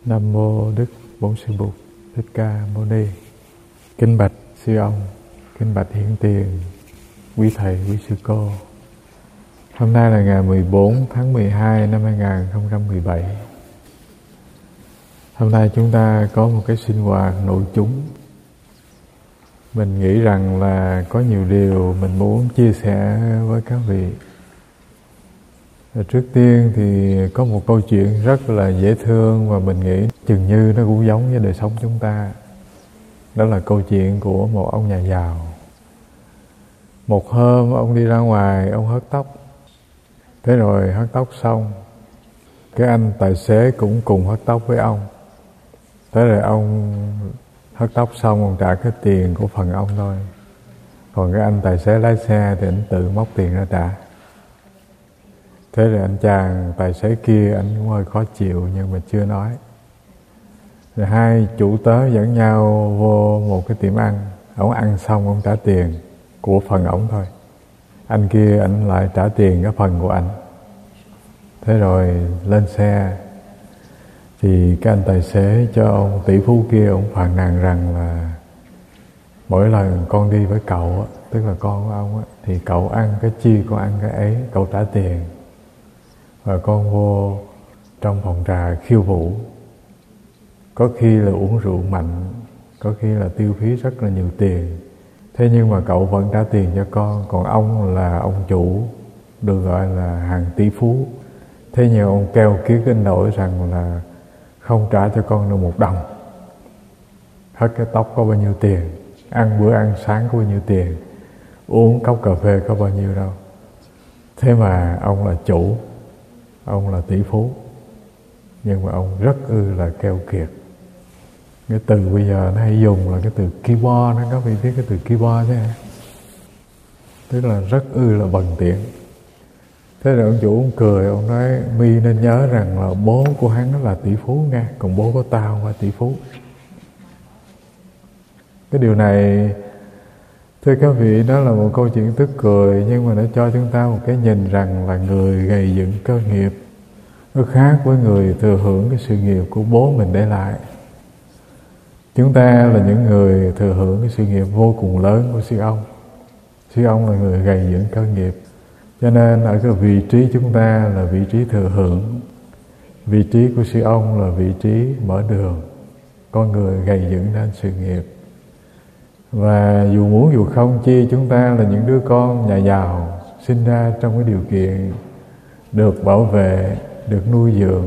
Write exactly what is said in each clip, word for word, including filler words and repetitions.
Nam mô Đức Bổn Sư Bụt Thích Ca Mâu Ni. Kính bạch sư ông, kính bạch hiển tiền, quý thầy, quý sư cô. Hôm nay là ngày mười bốn tháng mười hai năm hai nghìn không trăm mười bảy. Hôm nay chúng ta có một cái sinh hoạt nội chúng. Mình nghĩ rằng là có nhiều điều mình muốn chia sẻ với các vị. Trước tiên thì có một câu chuyện rất là dễ thương và mình nghĩ chừng như nó cũng giống với đời sống chúng ta. Đó là câu chuyện của một ông nhà giàu. Một hôm ông đi ra ngoài, ông hớt tóc. Thế rồi hớt tóc xong, cái anh tài xế cũng cùng hớt tóc với ông. Thế rồi ông hớt tóc xong, ông trả cái tiền của phần ông thôi. Còn cái anh tài xế lái xe thì anh tự móc tiền ra trả. Thế rồi anh chàng tài xế kia anh cũng hơi khó chịu nhưng mà chưa nói. Rồi hai chủ tớ dẫn nhau vô một cái tiệm ăn. Ông ăn xong ông trả tiền của phần ổng thôi. Anh kia anh lại trả tiền cái phần của anh. Thế rồi lên xe thì cái anh tài xế cho ông tỷ phú kia, ông phàn nàn rằng là mỗi lần con đi với cậu, tức là con của ông, thì cậu ăn cái chi con ăn cái ấy, cậu trả tiền. Và con vô trong phòng trà khiêu vũ, có khi là uống rượu mạnh, có khi là tiêu phí rất là nhiều tiền. Thế nhưng mà cậu vẫn trả tiền cho con. Còn ông là ông chủ, được gọi là hàng tỷ phú. Thế nhưng ông keo kiết đến nỗi rằng là không trả cho con được một đồng. Hớt cái tóc có bao nhiêu tiền, ăn bữa ăn sáng có bao nhiêu tiền, uống cốc cà phê có bao nhiêu đâu. Thế mà ông là chủ, ông là tỷ phú, nhưng mà ông rất ư là keo kiệt. Cái từ bây giờ nó hay dùng là cái từ keyboard, nó có vị biết cái từ keyboard thế hả? Tức là rất ư là bần tiện. Thế rồi ông chủ ông cười, ông nói mi nên nhớ rằng là bố của hắn là tỷ phú nha, còn bố của tao không phải tỷ phú. Cái điều này thưa các vị, đó là một câu chuyện tức cười, nhưng mà nó cho chúng ta một cái nhìn rằng là người gầy dựng cơ nghiệp nó khác với người thừa hưởng cái sự nghiệp của bố mình để lại. Chúng ta là những người thừa hưởng cái sự nghiệp vô cùng lớn của sư ông. Sư ông là người gầy dựng cơ nghiệp, cho nên ở cái vị trí chúng ta là vị trí thừa hưởng. Vị trí của sư ông là vị trí mở đường, con người gầy dựng nên sự nghiệp. Và dù muốn dù không chi, chúng ta là những đứa con nhà giàu, sinh ra trong cái điều kiện được bảo vệ, được nuôi dưỡng,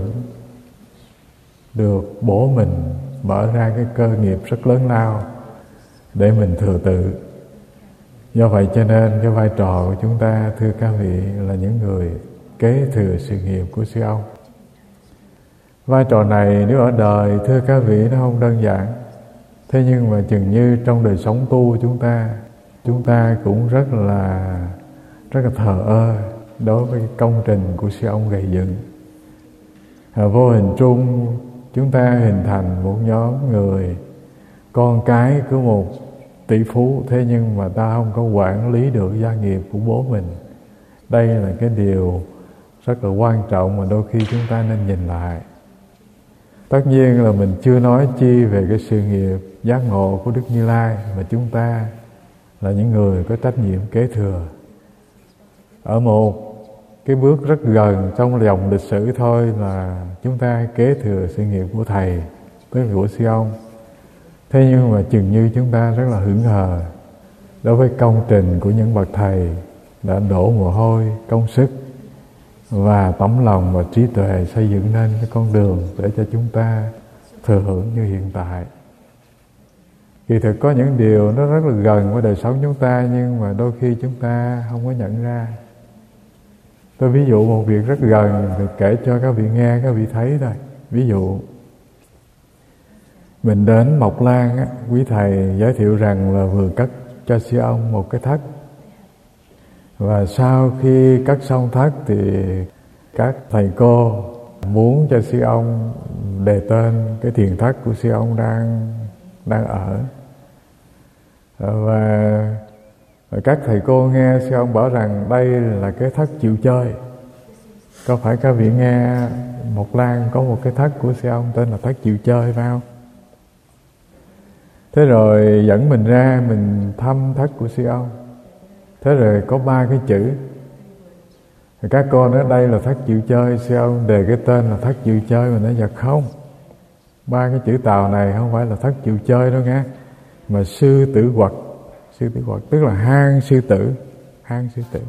được bố mình mở ra cái cơ nghiệp rất lớn lao để mình thừa tự. Do vậy cho nên cái vai trò của chúng ta, thưa các vị, là những người kế thừa sự nghiệp của sư ông. Vai trò này nếu ở đời, thưa các vị, nó không đơn giản. Thế nhưng mà chừng như trong đời sống tu chúng ta, chúng ta cũng rất là rất là thờ ơ đối với cái công trình của sư ông gầy dựng. À, vô hình trung chúng ta hình thành một nhóm người con cái của một tỷ phú, thế nhưng mà ta không có quản lý được gia nghiệp của bố mình. Đây là cái điều rất là quan trọng mà đôi khi chúng ta nên nhìn lại. Tất nhiên là mình chưa nói chi về cái sự nghiệp giác ngộ của Đức Như Lai, mà chúng ta là những người có trách nhiệm kế thừa. Ở một cái bước rất gần trong dòng lịch sử thôi là chúng ta kế thừa sự nghiệp của Thầy, tức là của sư ông. Thế nhưng mà chừng như chúng ta rất là hững hờ đối với công trình của những bậc thầy đã đổ mồ hôi, công sức và tấm lòng và trí tuệ xây dựng nên cái con đường để cho chúng ta thừa hưởng như hiện tại. Kỳ thực có những điều nó rất là gần với đời sống chúng ta, nhưng mà đôi khi chúng ta không có nhận ra. Tôi ví dụ một việc rất gần thì kể cho các vị nghe, các vị thấy thôi. Ví dụ mình đến Mộc Lan á, quý thầy giới thiệu rằng là vừa cất cho sư ông một cái thất. Và sau khi cất xong thất thì các thầy cô muốn cho sư ông đề tên cái thiền thất của sư ông đang đang ở. Và các thầy cô nghe sư ông bảo rằng đây là cái thất chịu chơi. Có phải các vị nghe Mộc Lan có một cái thất của sư ông tên là thất chịu chơi phải không? Thế rồi dẫn mình ra mình thăm thất của sư ông. Thế rồi có ba cái chữ. Rồi các con nói đây là thất chịu chơi, sư ông đề cái tên là thất chịu chơi. Mình nói dạ không, ba cái chữ Tàu này không phải là thất chịu chơi đâu nghe, mà sư tử quật. Sư tử quật tức là hang sư tử, hang sư tử.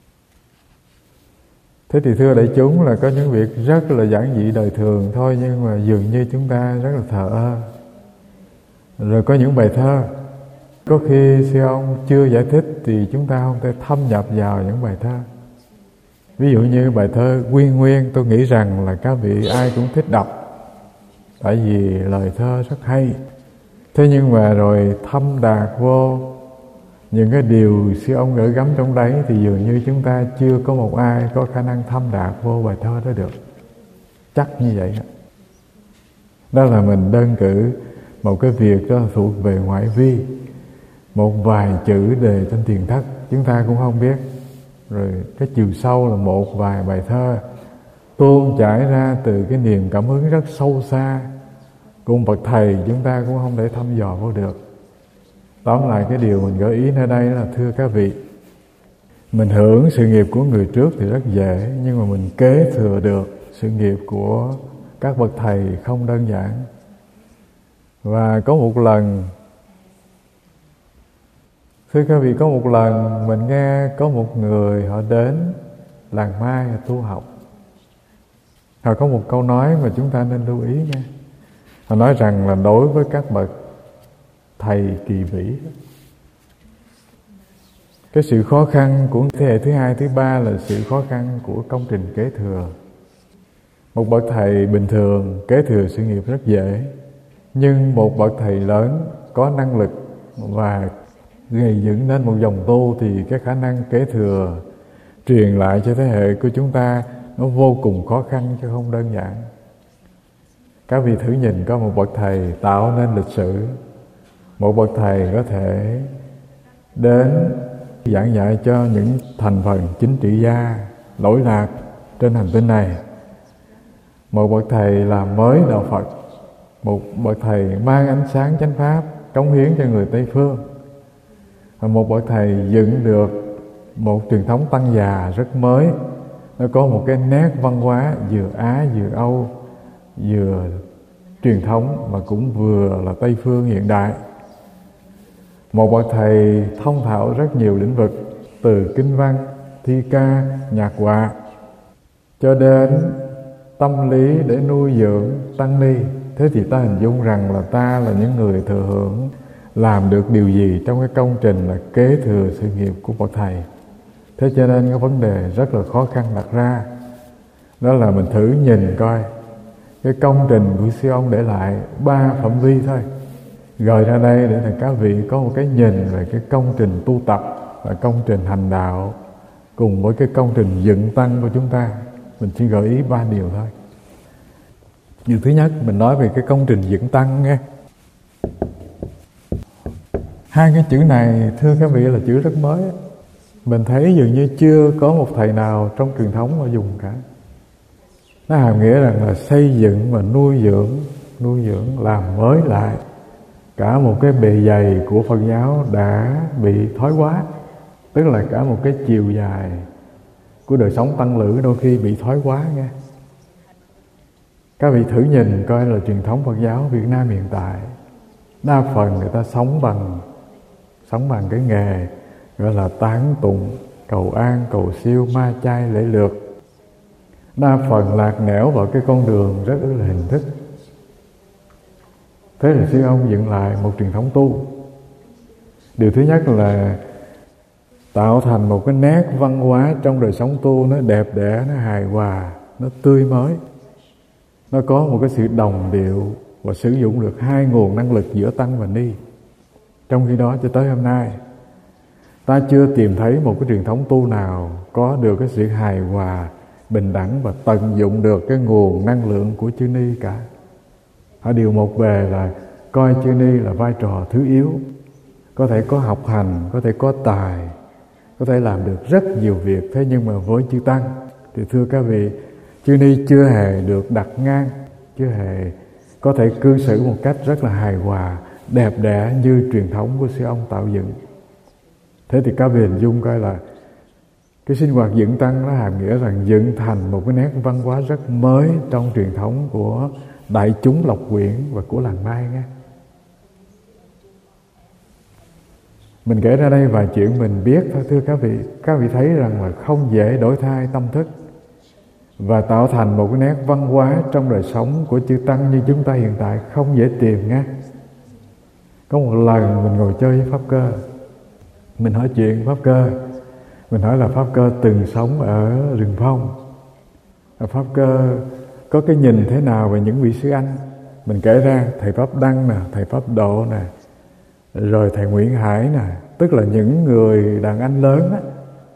Thế thì thưa đại chúng, là có những việc rất là giản dị đời thường thôi, nhưng mà dường như chúng ta rất là thờ ơ. Rồi có những bài thơ, có khi sư ông chưa giải thích thì chúng ta không thể thâm nhập vào những bài thơ. Ví dụ như bài thơ Quyên Nguyên, tôi nghĩ rằng là các vị ai cũng thích đọc, tại vì lời thơ rất hay. Thế nhưng mà rồi thâm đạt vô những cái điều sư ông gửi gắm trong đấy thì dường như chúng ta chưa có một ai có khả năng thâm đạt vô bài thơ đó được. Chắc như vậy đó. Đó là mình đơn cử một cái việc đó thuộc về ngoại vi. Một vài chữ đề trên thiền thất chúng ta cũng không biết. Rồi cái chiều sâu là một vài bài thơ tuôn chảy ra từ cái niềm cảm hứng rất sâu xa, cùng bậc thầy chúng ta cũng không thể thăm dò vô được. Tóm lại cái điều mình gợi ý ở đây là thưa các vị, mình hưởng sự nghiệp của người trước thì rất dễ, nhưng mà mình kế thừa được sự nghiệp của các bậc thầy không đơn giản. Và có một lần, thưa các vị, có một lần mình nghe có một người họ đến làng Mai tu học. Họ có một câu nói mà chúng ta nên lưu ý nha. Họ nói rằng là đối với các bậc thầy kỳ vĩ, cái sự khó khăn của thế hệ thứ hai, thứ ba là sự khó khăn của công trình kế thừa. Một bậc thầy bình thường kế thừa sự nghiệp rất dễ, nhưng một bậc thầy lớn có năng lực và gây dựng nên một dòng tu thì cái khả năng kế thừa truyền lại cho thế hệ của chúng ta nó vô cùng khó khăn chứ không đơn giản. Các vị thử nhìn, có một bậc thầy tạo nên lịch sử, một bậc thầy có thể đến giảng dạy cho những thành phần chính trị gia lỗi lạc trên hành tinh này, một bậc thầy làm mới đạo Phật, một bậc thầy mang ánh sáng chánh pháp cống hiến cho người Tây Phương, và một bậc thầy dựng được một truyền thống tăng già rất mới. Nó có một cái nét văn hóa vừa Á vừa Âu, vừa truyền thống mà cũng vừa là Tây Phương hiện đại. Một bậc thầy thông thạo rất nhiều lĩnh vực, từ kinh văn, thi ca, nhạc họa cho đến tâm lý để nuôi dưỡng tăng ni. Thế thì ta hình dung rằng là ta là những người thừa hưởng làm được điều gì trong cái công trình là kế thừa sự nghiệp của bậc thầy. Thế cho nên cái vấn đề rất là khó khăn đặt ra, đó là mình thử nhìn coi cái công trình của sư ông để lại ba phẩm vi thôi, gợi ra đây để là các vị có một cái nhìn về cái công trình tu tập và công trình hành đạo cùng với cái công trình dựng tăng của chúng ta. Mình chỉ gợi ý ba điều thôi. Điều thứ nhất, mình nói về cái công trình dựng tăng nghe. Hai cái chữ này thưa các vị là chữ rất mới. Mình thấy dường như chưa có một thầy nào trong truyền thống mà dùng cả. Nó hàm nghĩa rằng là xây dựng và nuôi dưỡng, nuôi dưỡng làm mới lại cả một cái bề dày của Phật giáo đã bị thoái hóa. Tức là cả một cái chiều dài của đời sống tăng lữ đôi khi bị thoái hóa nghe. Các vị thử nhìn coi là truyền thống Phật giáo Việt Nam hiện tại, đa phần người ta sống bằng sống bằng cái nghề gọi là tán tụng, cầu an, cầu siêu, ma chay, lễ lược. Đa phần lạc nẻo vào cái con đường rất là hình thức. Thế là sư ông dựng lại một truyền thống tu. Điều thứ nhất là tạo thành một cái nét văn hóa trong đời sống tu, nó đẹp đẽ, nó hài hòa, nó tươi mới. Nó có một cái sự đồng điệu và sử dụng được hai nguồn năng lực giữa tăng và ni. Trong khi đó cho tới hôm nay, ta chưa tìm thấy một cái truyền thống tu nào có được cái sự hài hòa, bình đẳng và tận dụng được cái nguồn năng lượng của chư ni cả. Họ đều một bề là coi chư ni là vai trò thứ yếu, có thể có học hành, có thể có tài, có thể làm được rất nhiều việc. Thế nhưng mà với chư tăng Thì thưa các vị, chư ni chưa hề được đặt ngang, chưa hề có thể cư xử một cách rất là hài hòa, đẹp đẽ như truyền thống của sư ông tạo dựng. Thế thì các vị hình dung coi là cái sinh hoạt dựng tăng nó hàm nghĩa rằng dựng thành một cái nét văn hóa rất mới trong truyền thống của đại chúng Lộc Quyển và của làng Mai nghe. Mình kể ra đây vài chuyện mình biết thôi thưa các vị. Các vị thấy rằng là không dễ đổi thay tâm thức và tạo thành một cái nét văn hóa trong đời sống của chư tăng như chúng ta hiện tại không dễ tìm nghe. Có một lần mình ngồi chơi với Pháp Cơ, mình hỏi chuyện Pháp Cơ. Mình hỏi là Pháp Cơ từng sống ở rừng Phong, Pháp Cơ có cái nhìn thế nào về những vị sư anh. Mình kể ra thầy Pháp Đăng nè, thầy Pháp Độ nè, rồi thầy Nguyễn Hải nè, tức là những người đàn anh lớn á.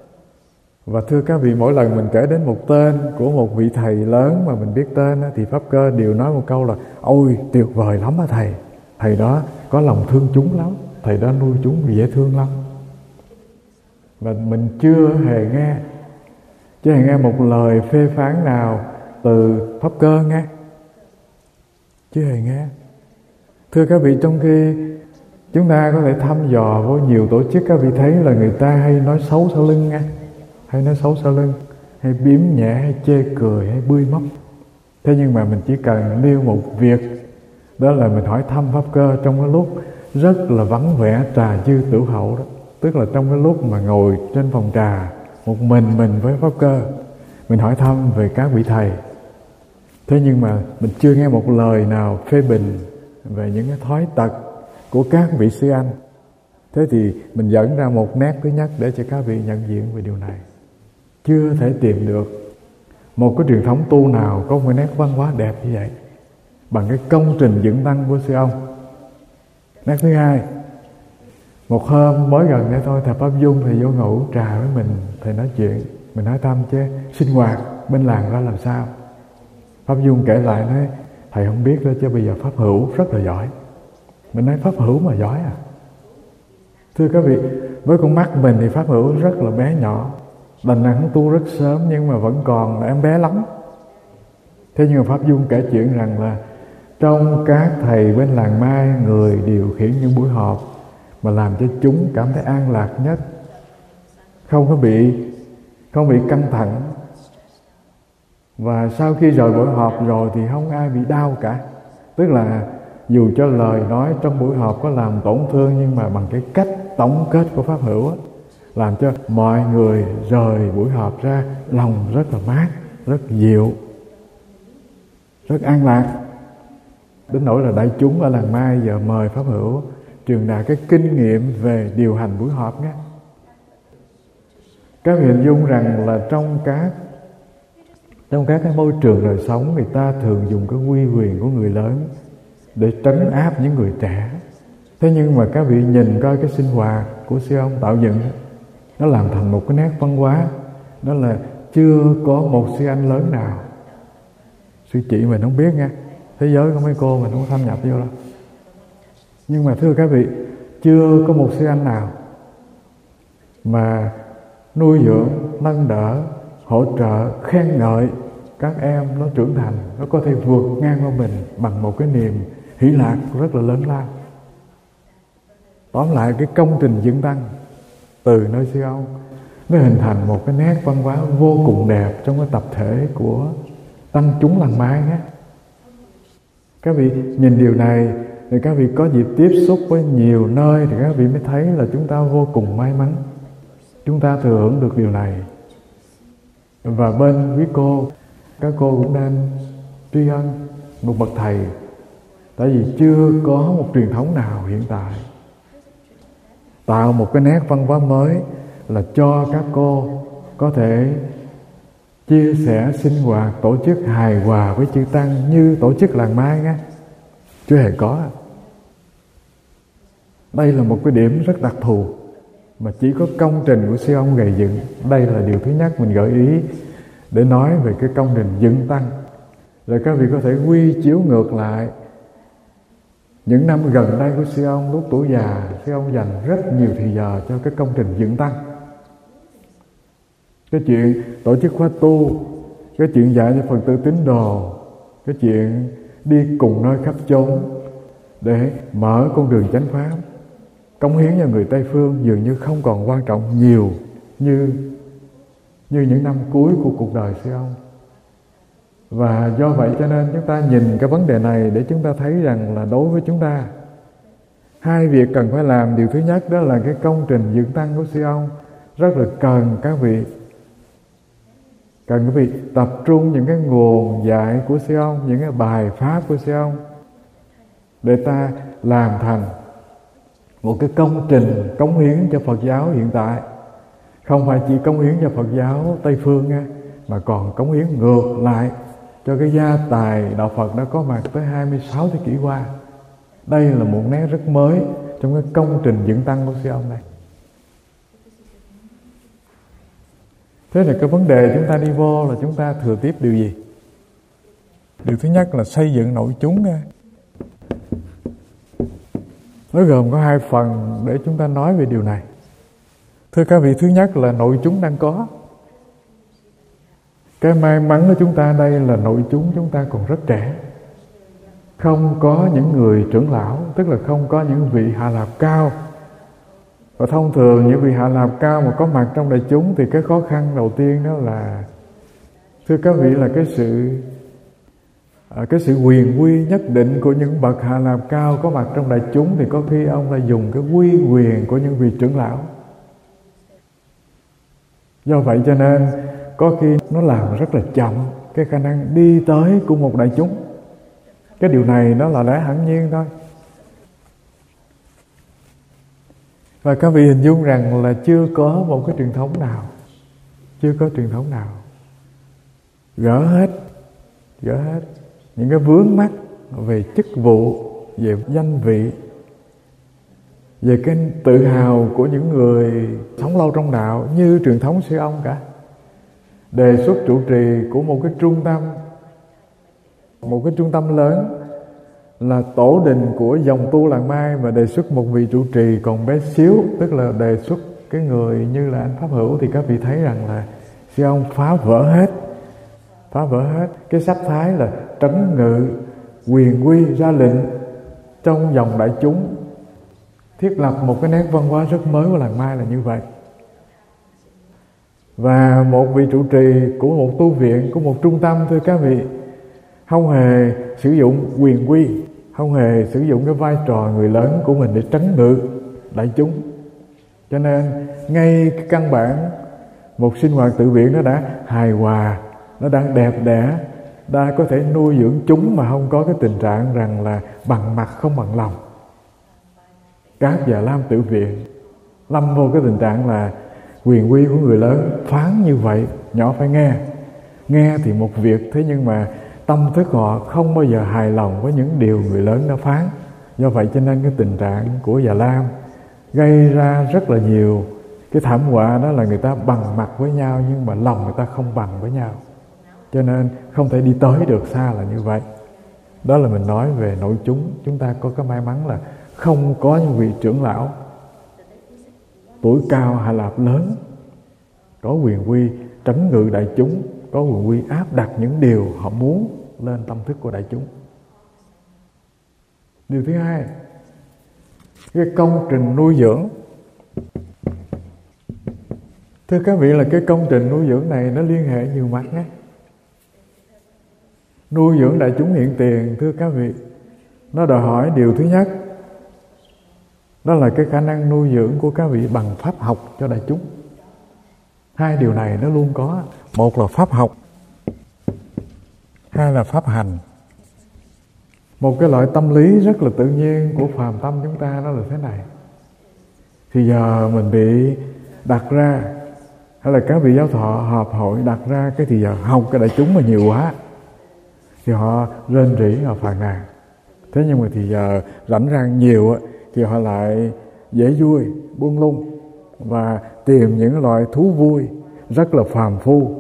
Và thưa các vị, mỗi lần mình kể đến một tên của một vị thầy lớn mà mình biết tên á, thì Pháp Cơ đều nói một câu là: ôi tuyệt vời lắm á thầy, thầy đó có lòng thương chúng lắm, thầy đó nuôi chúng dễ thương lắm. Và mình chưa hề nghe chưa hề nghe một lời phê phán nào từ Pháp Cơ nghe, chưa hề nghe. Thưa các vị, trong khi chúng ta có thể thăm dò vô nhiều tổ chức, các vị thấy là người ta hay nói xấu sau lưng nghe, hay nói xấu sau lưng, hay biếm nhẹ, hay chê cười, hay bươi móc. Thế nhưng mà mình chỉ cần nêu một việc, đó là mình hỏi thăm Pháp Cơ trong cái lúc rất là vắng vẻ trà dư tửu hậu đó. Tức là trong cái lúc mà ngồi trên phòng trà một mình mình với Pháp Cơ, mình hỏi thăm về các vị thầy. Thế nhưng mà mình chưa nghe một lời nào phê bình về những cái thói tật của các vị sư anh. Thế thì mình dẫn ra một nét thứ nhất để cho các vị nhận diện về điều này. Chưa thể tìm được một cái truyền thống tu nào có một nét văn hóa đẹp như vậy bằng cái công trình dựng tăng của sư ông. Nét thứ hai, một hôm mới gần đây thôi, thầy Pháp Dung thầy vô ngủ trà với mình, thầy nói chuyện, mình hỏi thăm chứ sinh hoạt bên làng ra làm sao. Pháp Dung kể lại nói: thầy không biết đó chứ bây giờ Pháp Hữu rất là giỏi. Mình nói: Pháp Hữu mà giỏi à? Thưa các vị, với con mắt mình thì Pháp Hữu rất là bé nhỏ, đành rằng tu rất sớm nhưng mà vẫn còn là em bé lắm. Thế nhưng mà Pháp Dung kể chuyện rằng là trong các thầy bên làng Mai, người điều khiển những buổi họp mà làm cho chúng cảm thấy an lạc nhất, không có bị không bị căng thẳng, và sau khi rời buổi họp rồi thì không ai bị đau cả. Tức là dù cho lời nói trong buổi họp có làm tổn thương, nhưng mà bằng cái cách tổng kết của Pháp Hữu á, làm cho mọi người rời buổi họp ra lòng rất là mát, rất dịu, rất an lạc. Đến nỗi là đại chúng ở làng Mai giờ mời Pháp Hữu truyền đạt cái kinh nghiệm về điều hành buổi họp nhé. Các hình dung rằng là trong các trong các cái môi trường đời sống, người ta thường dùng cái uy quyền của người lớn để trấn áp những người trẻ. Thế nhưng mà các vị nhìn coi cái sinh hoạt của sư ông tạo dựng, nó làm thành một cái nét văn hóa, đó là chưa có một sư anh lớn nào. Sư chị mình không biết nha, thế giới có mấy cô mình không thâm nhập vô đâu. Nhưng mà thưa các vị, chưa có một sư anh nào mà nuôi dưỡng, nâng đỡ, hỗ trợ, khen ngợi các em nó trưởng thành, nó có thể vượt ngang qua mình bằng một cái niềm hỷ lạc rất là lớn lao. Tóm lại, cái công trình dựng tăng từ nơi sư ông nó hình thành một cái nét văn hóa vô cùng đẹp trong cái tập thể của tăng chúng làng Mai nhé. Các vị nhìn điều này thì các vị có dịp tiếp xúc với nhiều nơi thì các vị mới thấy là chúng ta vô cùng may mắn. Chúng ta thừa hưởng được điều này. Và bên quý cô, các cô cũng nên tri ân một bậc thầy, tại vì chưa có một truyền thống nào hiện tại tạo một cái nét văn hóa mới là cho các cô có thể chia sẻ sinh hoạt, tổ chức hài hòa với chư tăng như tổ chức làng Mai nghe. Chưa hề có. Đây là một cái điểm rất đặc thù mà chỉ có công trình của sư ông gầy dựng. Đây là điều thứ nhất mình gợi ý để nói về cái công trình dựng tăng. Rồi các vị có thể quy chiếu ngược lại những năm gần đây của sư ông. Lúc tuổi già, sư ông dành rất nhiều thời giờ cho cái công trình dựng tăng. cái chuyện tổ chức khóa tu, cái chuyện dạy cho Phật tử tín đồ, cái chuyện đi cùng nơi khắp chốn để mở con đường chánh pháp, cống hiến cho người Tây Phương dường như không còn quan trọng nhiều như như những năm cuối của cuộc đời sư ông. Và do vậy cho nên chúng ta nhìn cái vấn đề này để chúng ta thấy rằng là đối với chúng ta, hai việc cần phải làm. Điều thứ nhất đó là cái công trình dưỡng tăng của sư ông rất là cần các vị cần các vị tập trung những cái nguồn dạy của sư ông, những cái bài pháp của sư ông để ta làm thành một cái công trình cống hiến cho Phật giáo hiện tại. Không phải chỉ cống hiến cho Phật giáo Tây Phương nha, mà còn cống hiến ngược lại cho cái gia tài đạo Phật đã có mặt tới hai mươi sáu thế kỷ qua. Đây là một nét rất mới trong cái công trình dưỡng tăng của sư ông này. Thế là cái vấn đề chúng ta đi vô là chúng ta thừa tiếp điều gì? Điều thứ nhất là xây dựng nội chúng nha. Nó gồm có hai phần để chúng ta nói về điều này. Thưa các vị, thứ nhất là nội chúng đang có. Cái may mắn của chúng ta đây là nội chúng chúng ta còn rất trẻ. Không có những người trưởng lão, tức là không có những vị hạ lạp cao. Và thông thường những vị hạ lạp cao mà có mặt trong đại chúng thì cái khó khăn đầu tiên đó là, thưa các vị, là cái sự cái sự quyền quy nhất định của những bậc hạ lạp cao có mặt trong đại chúng, thì có khi ông lại dùng cái quy quyền của những vị trưởng lão. Do vậy cho nên có khi nó làm rất là chậm cái khả năng đi tới của một đại chúng. Cái điều này nó là lẽ hẳn nhiên thôi. Và các vị hình dung rằng là chưa có một cái truyền thống nào, chưa có truyền thống nào gỡ hết, gỡ hết những cái vướng mắc về chức vụ, về danh vị, về cái tự hào của những người sống lâu trong đạo như truyền thống sư ông cả. Đề xuất trụ trì của một cái trung tâm, một cái trung tâm lớn là tổ đình của dòng tu Làng Mai, mà đề xuất một vị trụ trì còn bé xíu, tức là đề xuất cái người như là anh Pháp Hữu, thì các vị thấy rằng là sư ông phá vỡ hết, phá vỡ hết cái sắc thái là trấn ngự, quyền quy, ra lệnh trong dòng đại chúng, thiết lập một cái nét văn hóa rất mới của Làng Mai là như vậy. Và một vị trụ trì của một tu viện, của một trung tâm, thưa các vị, không hề sử dụng quyền quy, không hề sử dụng cái vai trò người lớn của mình để trấn ngự đại chúng. Cho nên ngay cái căn bản một sinh hoạt tự viện nó đã hài hòa, nó đã đẹp đẽ, đã có thể nuôi dưỡng chúng mà không có cái tình trạng rằng là bằng mặt không bằng lòng. Các Già Lam tự viện lâm vô cái tình trạng là quyền quy của người lớn phán như vậy, nhỏ phải nghe. Nghe thì một việc, thế nhưng mà tâm thức họ không bao giờ hài lòng với những điều người lớn đã phán. Do vậy cho nên cái tình trạng của Già Lam gây ra rất là nhiều cái thảm họa, đó là người ta bằng mặt với nhau nhưng mà lòng người ta không bằng với nhau, cho nên không thể đi tới được xa là như vậy. Đó là mình nói về nội chúng. Chúng ta có cái may mắn là không có những vị trưởng lão tuổi cao hạ lạp lớn có quyền quy trấn ngự đại chúng, có quyền quy áp đặt những điều họ muốn lên tâm thức của đại chúng. Điều thứ hai, cái công trình nuôi dưỡng. Thưa các vị, là cái công trình nuôi dưỡng này nó liên hệ nhiều mặt nhé. Nuôi dưỡng đại chúng hiện tiền, thưa các vị, nó đòi hỏi điều thứ nhất, đó là cái khả năng nuôi dưỡng của các vị bằng pháp học cho đại chúng. Hai điều này nó luôn có. Một là pháp học, hai là pháp hành. Một cái loại tâm lý rất là tự nhiên của phàm tâm chúng ta đó là thế này. Thì giờ mình bị đặt ra, hay là các vị giáo thọ họp hội đặt ra cái thì giờ học cái đại chúng mà nhiều quá, thì họ rên rỉ, họ phàn nàn. Thế nhưng mà thì giờ rảnh rang nhiều thì họ lại dễ vui, buông lung và tìm những loại thú vui rất là phàm phu.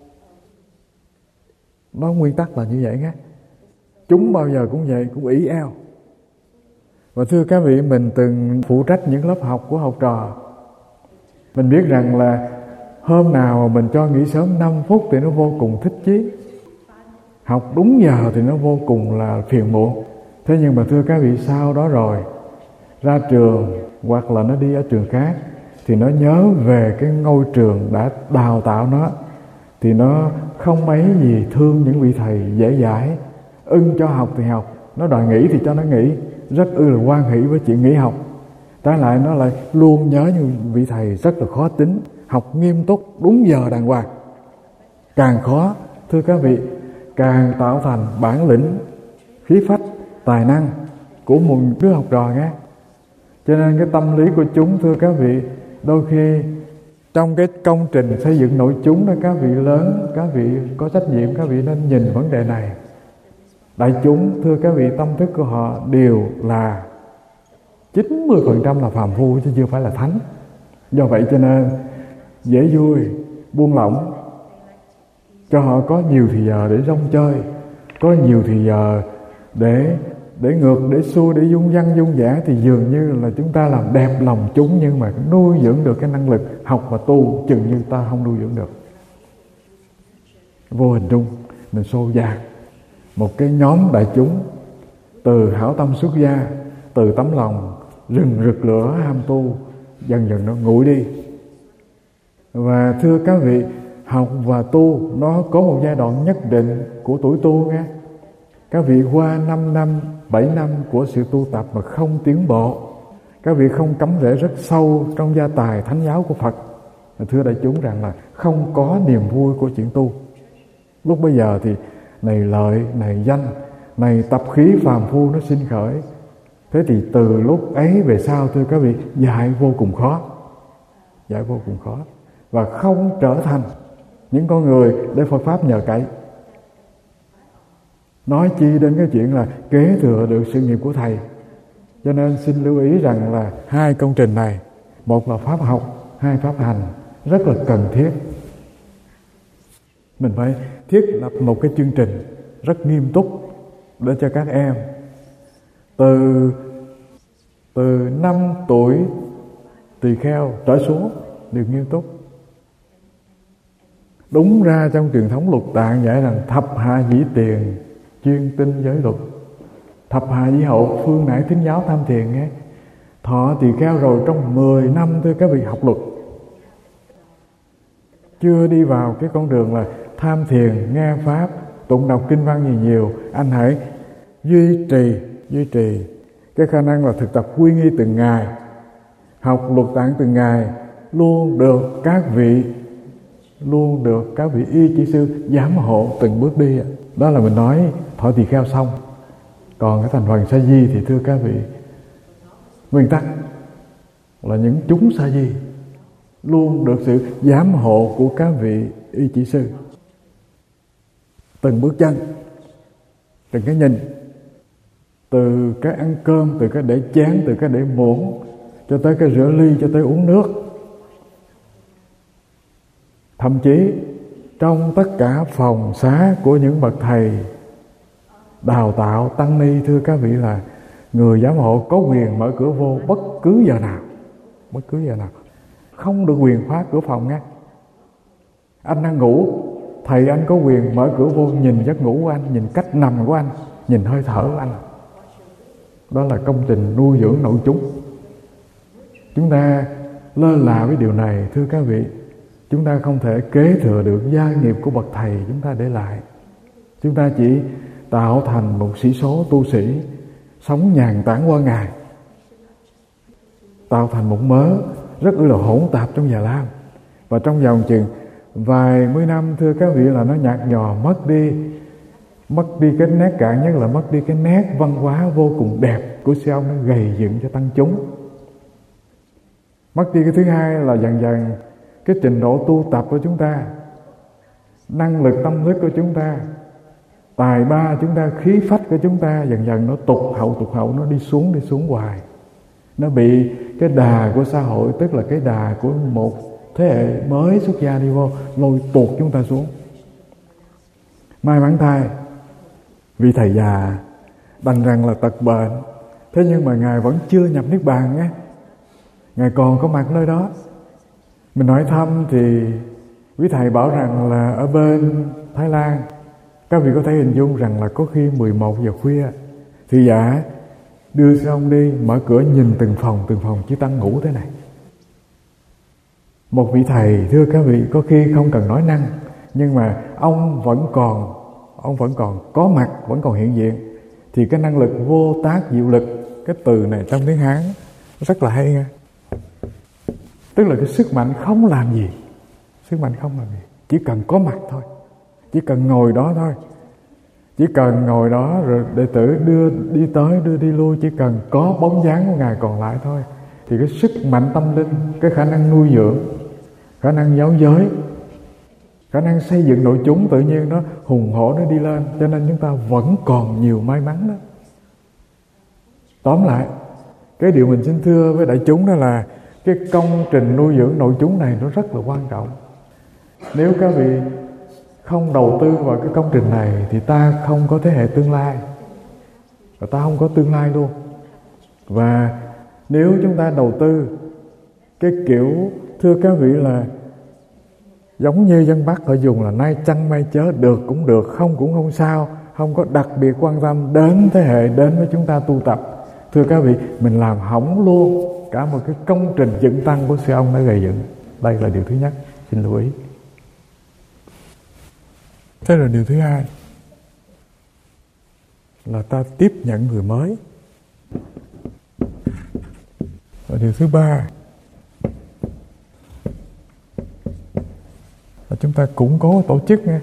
Nó nguyên tắc là như vậy nhé. Chúng bao giờ cũng vậy, cũng ỷ eo. Và thưa các vị, mình từng phụ trách những lớp học của học trò. Mình biết rằng là Hôm nào mà mình cho nghỉ sớm năm phút thì nó vô cùng thích chí. Học đúng giờ thì nó vô cùng là phiền muộn. Thế nhưng mà thưa các vị, sau đó rồi ra trường hoặc là nó đi ở trường khác thì nó nhớ về cái ngôi trường đã đào tạo nó, thì nó không mấy gì thương những vị thầy dễ dãi, ưng cho học thì học, nó đòi nghỉ thì cho nó nghỉ, rất ư là hoan hỷ với chuyện nghỉ học. Trái lại nó lại luôn nhớ những vị thầy rất là khó tính, học nghiêm túc đúng giờ đàng hoàng. Càng khó, thưa các vị, càng tạo thành bản lĩnh, khí phách, tài năng của một đứa học trò nghe. Cho nên cái tâm lý của chúng, thưa các vị, đôi khi trong cái công trình xây dựng nội chúng đó, các vị lớn, các vị có trách nhiệm, các vị nên nhìn vấn đề này. Đại chúng, thưa các vị, tâm thức của họ đều là chín mươi phần trăm là phàm phu chứ chưa phải là thánh. Do vậy cho nên dễ vui, buông lỏng, cho họ có nhiều thì giờ để rong chơi, có nhiều thì giờ để để ngược, để xuôi, để dung dăng dung dã, thì dường như là chúng ta làm đẹp lòng chúng, nhưng mà nuôi dưỡng được cái năng lực học và tu chừng như ta không nuôi dưỡng được. Vô hình trung mình xô dạt một cái nhóm đại chúng từ hảo tâm xuất gia, từ tấm lòng rừng rực lửa ham tu, dần dần nó nguội đi. Và thưa các vị, học và tu nó có một giai đoạn nhất định của tuổi tu nghe. Các vị qua năm năm, bảy năm của sự tu tập mà không tiến bộ, các vị không cắm rễ rất sâu trong gia tài thánh giáo của Phật, thưa đại chúng rằng là không có niềm vui của chuyện tu. Lúc bây giờ thì này lợi, này danh, này tập khí phàm phu nó sinh khởi. Thế thì từ lúc ấy về sau, thưa các vị, dạy vô cùng khó, dạy vô cùng khó, và không trở thành những con người để Phật Pháp nhờ cậy. Nói chi đến cái chuyện là kế thừa được sự nghiệp của Thầy. Cho nên xin lưu ý rằng là hai công trình này, một là Pháp học, hai Pháp hành, rất là cần thiết. Mình phải thiết lập một cái chương trình rất nghiêm túc để cho các em từ từ năm tuổi tỳ kheo trở xuống đều nghiêm túc. Đúng ra trong truyền thống Lục Tạng dạy rằng thập hạ dĩ tiền, chuyên tinh giới luật. Thập hạ dĩ hậu, phương nải thính giáo tham thiền nghe. Thọ tỳ kheo rồi trong mười năm thưa các vị học luật, chưa đi vào cái con đường là tham thiền, nghe Pháp, tụng đọc kinh văn gì nhiều. Anh hãy duy trì, duy trì cái khả năng là thực tập quy nghi từng ngày, học Lục Tạng từng ngày, luôn được các vị luôn được các vị y chỉ sư giám hộ từng bước đi. Đó là mình nói thọ tỳ kheo xong. Còn cái thành phần sa di thì thưa các vị, nguyên tắc là những chúng sa di luôn được sự giám hộ của các vị y chỉ sư. Từng bước chân, từng cái nhìn, từ cái ăn cơm, từ cái để chén, từ cái để muỗng, cho tới cái rửa ly, cho tới uống nước. Thậm chí trong tất cả phòng xá của những bậc thầy đào tạo tăng ni, thưa các vị, là người giám hộ có quyền mở cửa vô bất cứ giờ nào, bất cứ giờ nào, không được quyền khóa cửa phòng nghe. Anh đang ngủ, thầy anh có quyền mở cửa vô, nhìn giấc ngủ của anh, nhìn cách nằm của anh, nhìn hơi thở của anh. Đó là công trình nuôi dưỡng nội chúng. Chúng ta lơ là với điều này, thưa các vị, chúng ta không thể kế thừa được gia nghiệp của bậc thầy chúng ta để lại. Chúng ta chỉ tạo thành một sĩ số tu sĩ sống nhàn tản qua ngày, tạo thành một mớ rất là hỗn tạp trong già lam. Và trong vòng chừng vài mươi năm, thưa các vị, là nó nhạt nhòa, mất đi mất đi cái nét cạn nhất là mất đi cái nét văn hóa vô cùng đẹp của sư ông, nó gầy dựng cho tăng chúng. Mất đi cái thứ hai là dần dần cái trình độ tu tập của chúng ta, năng lực tâm thức của chúng ta, tài ba chúng ta, khí phách của chúng ta dần dần nó tụt hậu tụt hậu, nó đi xuống đi xuống hoài. Nó bị cái đà của xã hội, tức là cái đà của một thế hệ mới xuất gia đi vô, lôi tuột chúng ta xuống. May mắn thay, vì thầy già đành rằng là tật bệnh, thế nhưng mà Ngài vẫn chưa nhập Niết Bàn nhé. Ngài còn có mặt nơi đó. Mình hỏi thăm thì Quý thầy bảo rằng là ở bên Thái Lan, các vị có thể hình dung rằng là có khi mười một giờ khuya, thì dạ đưa sư ông đi, mở cửa nhìn từng phòng từng phòng chư tăng ngủ thế này. Một vị thầy, thưa các vị, có khi không cần nói năng, nhưng mà ông vẫn còn ông vẫn còn có mặt, vẫn còn hiện diện, thì cái năng lực vô tác diệu lực, cái từ này trong tiếng Hán rất là hay nha. Tức là cái sức mạnh không làm gì, sức mạnh không làm gì, chỉ cần có mặt thôi, chỉ cần ngồi đó thôi, chỉ cần ngồi đó rồi đệ tử đưa đi tới đưa đi lui, chỉ cần có bóng dáng của Ngài còn lại thôi, thì cái sức mạnh tâm linh, cái khả năng nuôi dưỡng, khả năng giáo giới, khả năng xây dựng nội chúng tự nhiên nó hùng hổ, nó đi lên. Cho nên chúng ta vẫn còn nhiều may mắn đó. Tóm lại, cái điều mình xin thưa với đại chúng đó là cái công trình nuôi dưỡng nội chúng này nó rất là quan trọng. Nếu các vị không đầu tư vào cái công trình này thì ta không có thế hệ tương lai, và ta không có tương lai luôn. Và nếu chúng ta đầu tư cái kiểu, thưa các vị, là giống như dân Bắc họ dùng là nay chăng mai chớ, được cũng được, không cũng không sao, không có đặc biệt quan tâm đến thế hệ đến với chúng ta tu tập. Thưa các vị, mình làm hỏng luôn cả một cái công trình dựng tăng của sư ông đã gây dựng. Đây là điều thứ nhất, xin lưu ý. Thế là điều thứ hai là ta tiếp nhận người mới. Và điều thứ ba là chúng ta củng cố tổ chức nghe.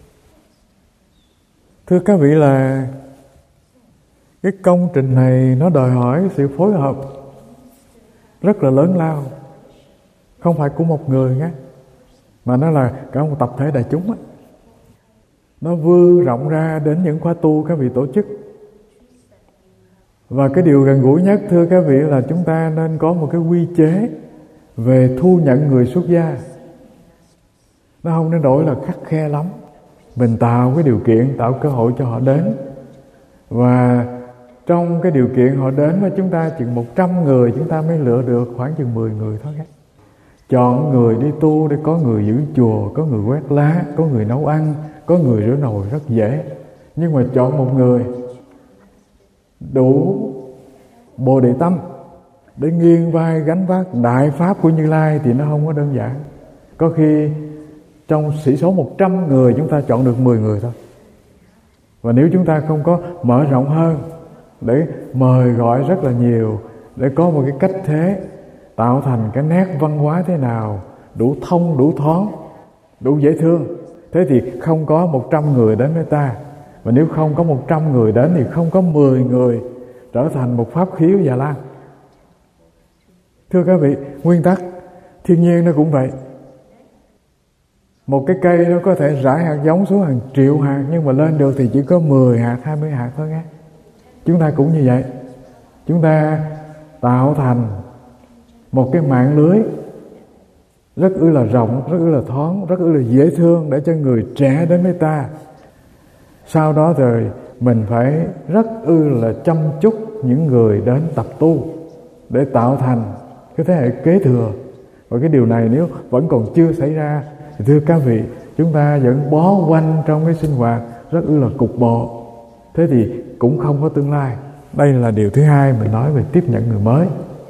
Thưa các vị, là cái công trình này nó đòi hỏi sự phối hợp rất là lớn lao, không phải của một người nghe, mà nó là cả một tập thể đại chúng á. Nó vươn rộng ra đến những khóa tu các vị tổ chức. Và cái điều gần gũi nhất, thưa các vị, là chúng ta nên có một cái quy chế về thu nhận người xuất gia. Nó không đến nỗi là khắt khe lắm. Mình tạo cái điều kiện, tạo cơ hội cho họ đến. Và trong cái điều kiện họ đến với chúng ta chừng một trăm người, chúng ta mới lựa được khoảng chừng mười người thôi. Chọn người đi tu để có người giữ chùa, có người quét lá, có người nấu ăn, có người rửa nồi rất dễ. Nhưng mà chọn một người đủ bồ đề tâm để nghiêng vai gánh vác đại pháp của Như Lai thì nó không có đơn giản. Có khi trong sĩ số một trăm người chúng ta chọn được mười người thôi. Và nếu chúng ta không có mở rộng hơn để mời gọi rất là nhiều, để có một cái cách thế tạo thành cái nét văn hóa thế nào đủ thông, đủ thoáng, đủ dễ thương, thế thì không có một trăm người đến với ta. Và nếu không có một trăm người đến thì không có mười người trở thành một pháp khiếu Già Lam. Thưa các vị, nguyên tắc thiên nhiên nó cũng vậy. Một cái cây nó có thể rải hạt giống xuống hàng triệu hạt, nhưng mà lên được thì chỉ có mười hạt, hai mươi hạt thôi nghe. Chúng ta cũng như vậy. Chúng ta tạo thành một cái mạng lưới rất ư là rộng, rất ư là thoáng, rất ư là dễ thương để cho người trẻ đến với ta. Sau đó rồi mình phải rất ư là chăm chút những người đến tập tu để tạo thành cái thế hệ kế thừa. Và cái điều này nếu vẫn còn chưa xảy ra thì thưa các vị, chúng ta vẫn bó quanh trong cái sinh hoạt rất ư là cục bộ, thế thì cũng không có tương lai. Đây là điều thứ hai mình nói về tiếp nhận người mới.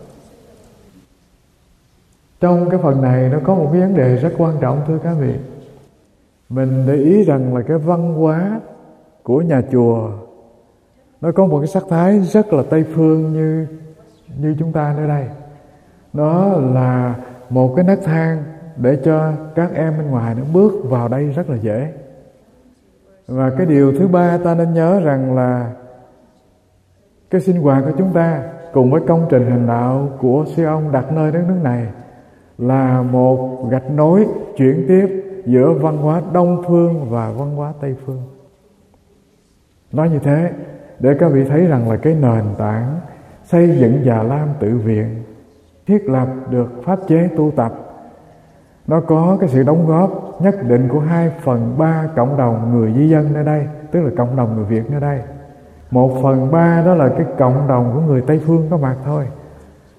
Trong cái phần này nó có một cái vấn đề rất quan trọng, thưa các vị. Mình để ý rằng là cái văn hóa của nhà chùa nó có một cái sắc thái rất là Tây phương như như chúng ta nơi đây. Nó là một cái nấc thang để cho các em bên ngoài nó bước vào đây rất là dễ. Và cái điều thứ ba ta nên nhớ rằng là cái sinh hoạt của chúng ta cùng với công trình hành đạo của sư ông đặt nơi đất nước này là một gạch nối chuyển tiếp giữa văn hóa Đông phương và văn hóa Tây phương. Nói như thế để các vị thấy rằng là cái nền tảng xây dựng Già Lam tự viện, thiết lập được pháp chế tu tập, nó có cái sự đóng góp nhất định của hai phần ba cộng đồng người di dân nơi đây, tức là cộng đồng người Việt nơi đây. Một phần ba đó là cái cộng đồng của người Tây phương có mặt thôi.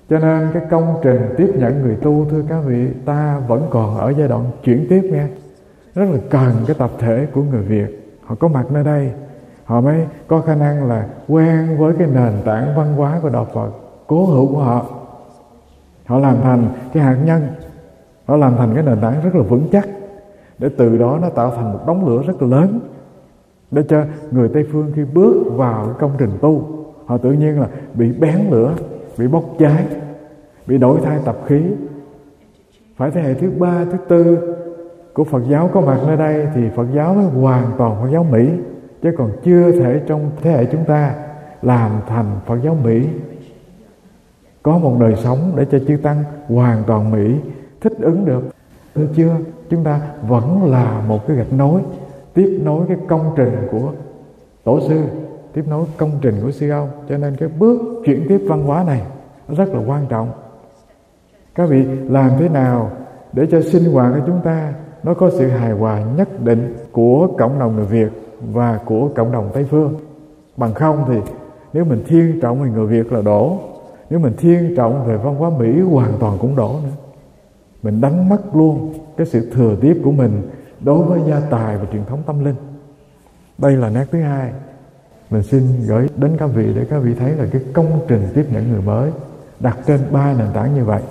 Cho nên cái công trình tiếp nhận người tu, thưa các vị, ta vẫn còn ở giai đoạn chuyển tiếp nghe. Rất là cần cái tập thể của người Việt, họ có mặt nơi đây, họ mới có khả năng là quen với cái nền tảng văn hóa của đạo Phật cố hữu của họ. Họ làm thành cái hạt nhân, họ làm thành cái nền tảng rất là vững chắc, để từ đó nó tạo thành một đống lửa rất là lớn, để cho người Tây Phương khi bước vào cái công trình tu, họ tự nhiên là bị bén lửa, bị bốc cháy, bị đổi thay tập khí. Phải thế hệ thứ ba, thứ tư của Phật giáo có mặt nơi đây thì Phật giáo mới hoàn toàn Phật giáo Mỹ, chứ còn chưa thể trong thế hệ chúng ta làm thành Phật giáo Mỹ, có một đời sống để cho chư tăng hoàn toàn Mỹ thích ứng được. Thưa chưa, chúng ta vẫn là một cái gạch nối, tiếp nối cái công trình của tổ sư, tiếp nối công trình của sư ông. Cho nên cái bước chuyển tiếp văn hóa này rất là quan trọng. Các vị làm thế nào để cho sinh hoạt của chúng ta nó có sự hài hòa nhất định của cộng đồng người Việt và của cộng đồng Tây Phương. Bằng không thì nếu mình thiên trọng về người Việt là đổ, nếu mình thiên trọng về văn hóa Mỹ hoàn toàn cũng đổ nữa. Mình đánh mất luôn cái sự thừa tiếp của mình đối với gia tài và truyền thống tâm linh. Đây là nét thứ hai. Mình xin gửi đến các vị để các vị thấy là cái công trình tiếp nhận người mới đặt trên ba nền tảng như vậy.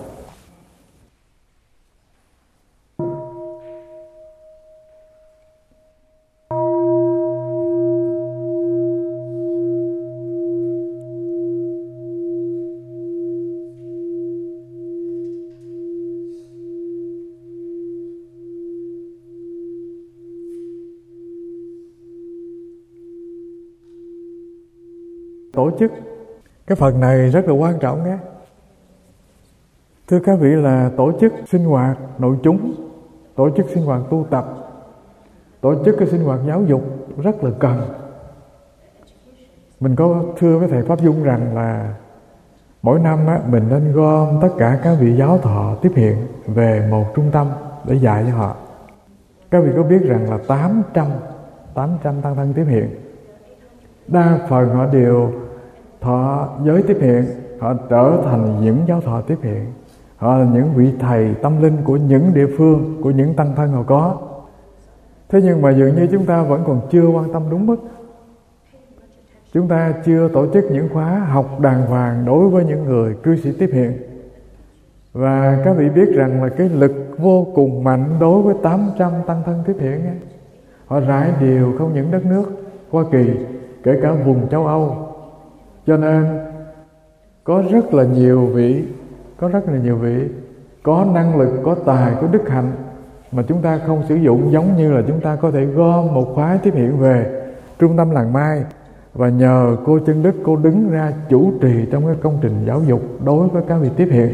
Tổ chức cái phần này rất là quan trọng nhé. Thưa các vị, là tổ chức sinh hoạt nội chúng, tổ chức sinh hoạt tu tập, tổ chức cái sinh hoạt giáo dục rất là cần. Mình có thưa với thầy Pháp Dung rằng là mỗi năm á, mình nên gom tất cả các vị giáo thọ tiếp hiện về một trung tâm để dạy cho họ. Các vị có biết rằng là tám trăm tăng thân tiếp hiện, đa phần họ đều thọ giới tiếp hiện, họ trở thành những giáo thọ tiếp hiện, họ là những vị thầy tâm linh của những địa phương, của những tăng thân họ có. Thế nhưng mà dường như chúng ta vẫn còn chưa quan tâm đúng mức. Chúng ta chưa tổ chức những khóa học đàng hoàng đối với những người cư sĩ tiếp hiện. Và các vị biết rằng là cái lực vô cùng mạnh đối với tám trăm tăng thân tiếp hiện ấy. Họ rải đều không những đất nước Hoa Kỳ, kể cả vùng châu Âu. Cho nên có rất là nhiều vị, có rất là nhiều vị có năng lực, có tài, có đức hạnh mà chúng ta không sử dụng, giống như là chúng ta có thể gom một khóa tiếp hiện về trung tâm Làng Mai và nhờ cô Chân Đức, cô đứng ra chủ trì trong cái công trình giáo dục đối với các vị tiếp hiện.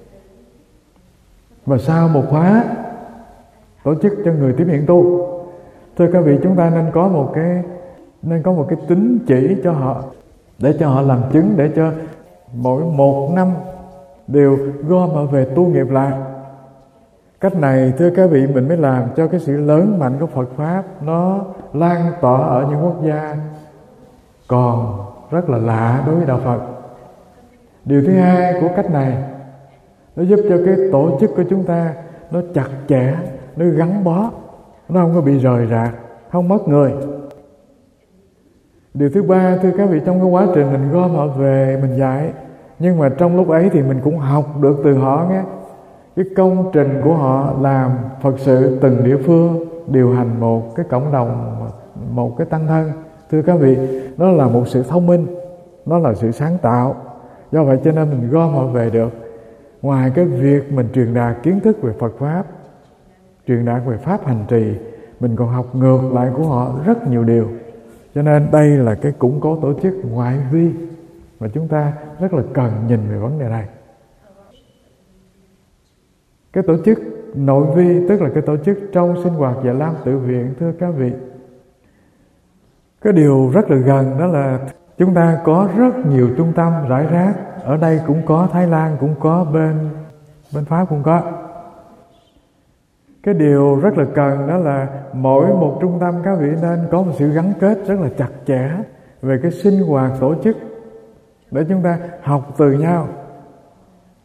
Và sau một khóa tổ chức cho người tiếp hiện tu, thưa các vị, chúng ta nên có một cái nên có một cái tín chỉ cho họ, để cho họ làm chứng, để cho mỗi một năm đều gom họ về tu nghiệp lại. Cách này, thưa các vị, mình mới làm cho cái sự lớn mạnh của Phật Pháp nó lan tỏa ở những quốc gia còn rất là lạ đối với đạo Phật. Điều thứ hai của cách này, nó giúp cho cái tổ chức của chúng ta nó chặt chẽ, nó gắn bó, nó không có bị rời rạc, không mất người. Điều thứ ba, thưa các vị, trong cái quá trình mình gom họ về mình dạy, nhưng mà trong lúc ấy thì mình cũng học được từ họ nghe. Cái công trình của họ làm Phật sự từng địa phương điều hành một cái cộng đồng, một cái tăng thân. Thưa các vị, nó là một sự thông minh, nó là sự sáng tạo. Do vậy cho nên mình gom họ về được. Ngoài cái việc mình truyền đạt kiến thức về Phật Pháp, truyền đạt về Pháp hành trì, mình còn học ngược lại của họ rất nhiều điều. Cho nên đây là cái củng cố tổ chức ngoại vi mà chúng ta rất là cần nhìn về vấn đề này. Cái tổ chức nội vi, tức là cái tổ chức trong sinh hoạt Dạ Lam tự viện, thưa các vị, cái điều rất là gần đó là chúng ta có rất nhiều trung tâm rải rác. Ở đây cũng có, Thái Lan cũng có, bên bên Pháp cũng có. Cái điều rất là cần đó là mỗi một trung tâm các vị nên có một sự gắn kết rất là chặt chẽ về cái sinh hoạt tổ chức, để chúng ta học từ nhau.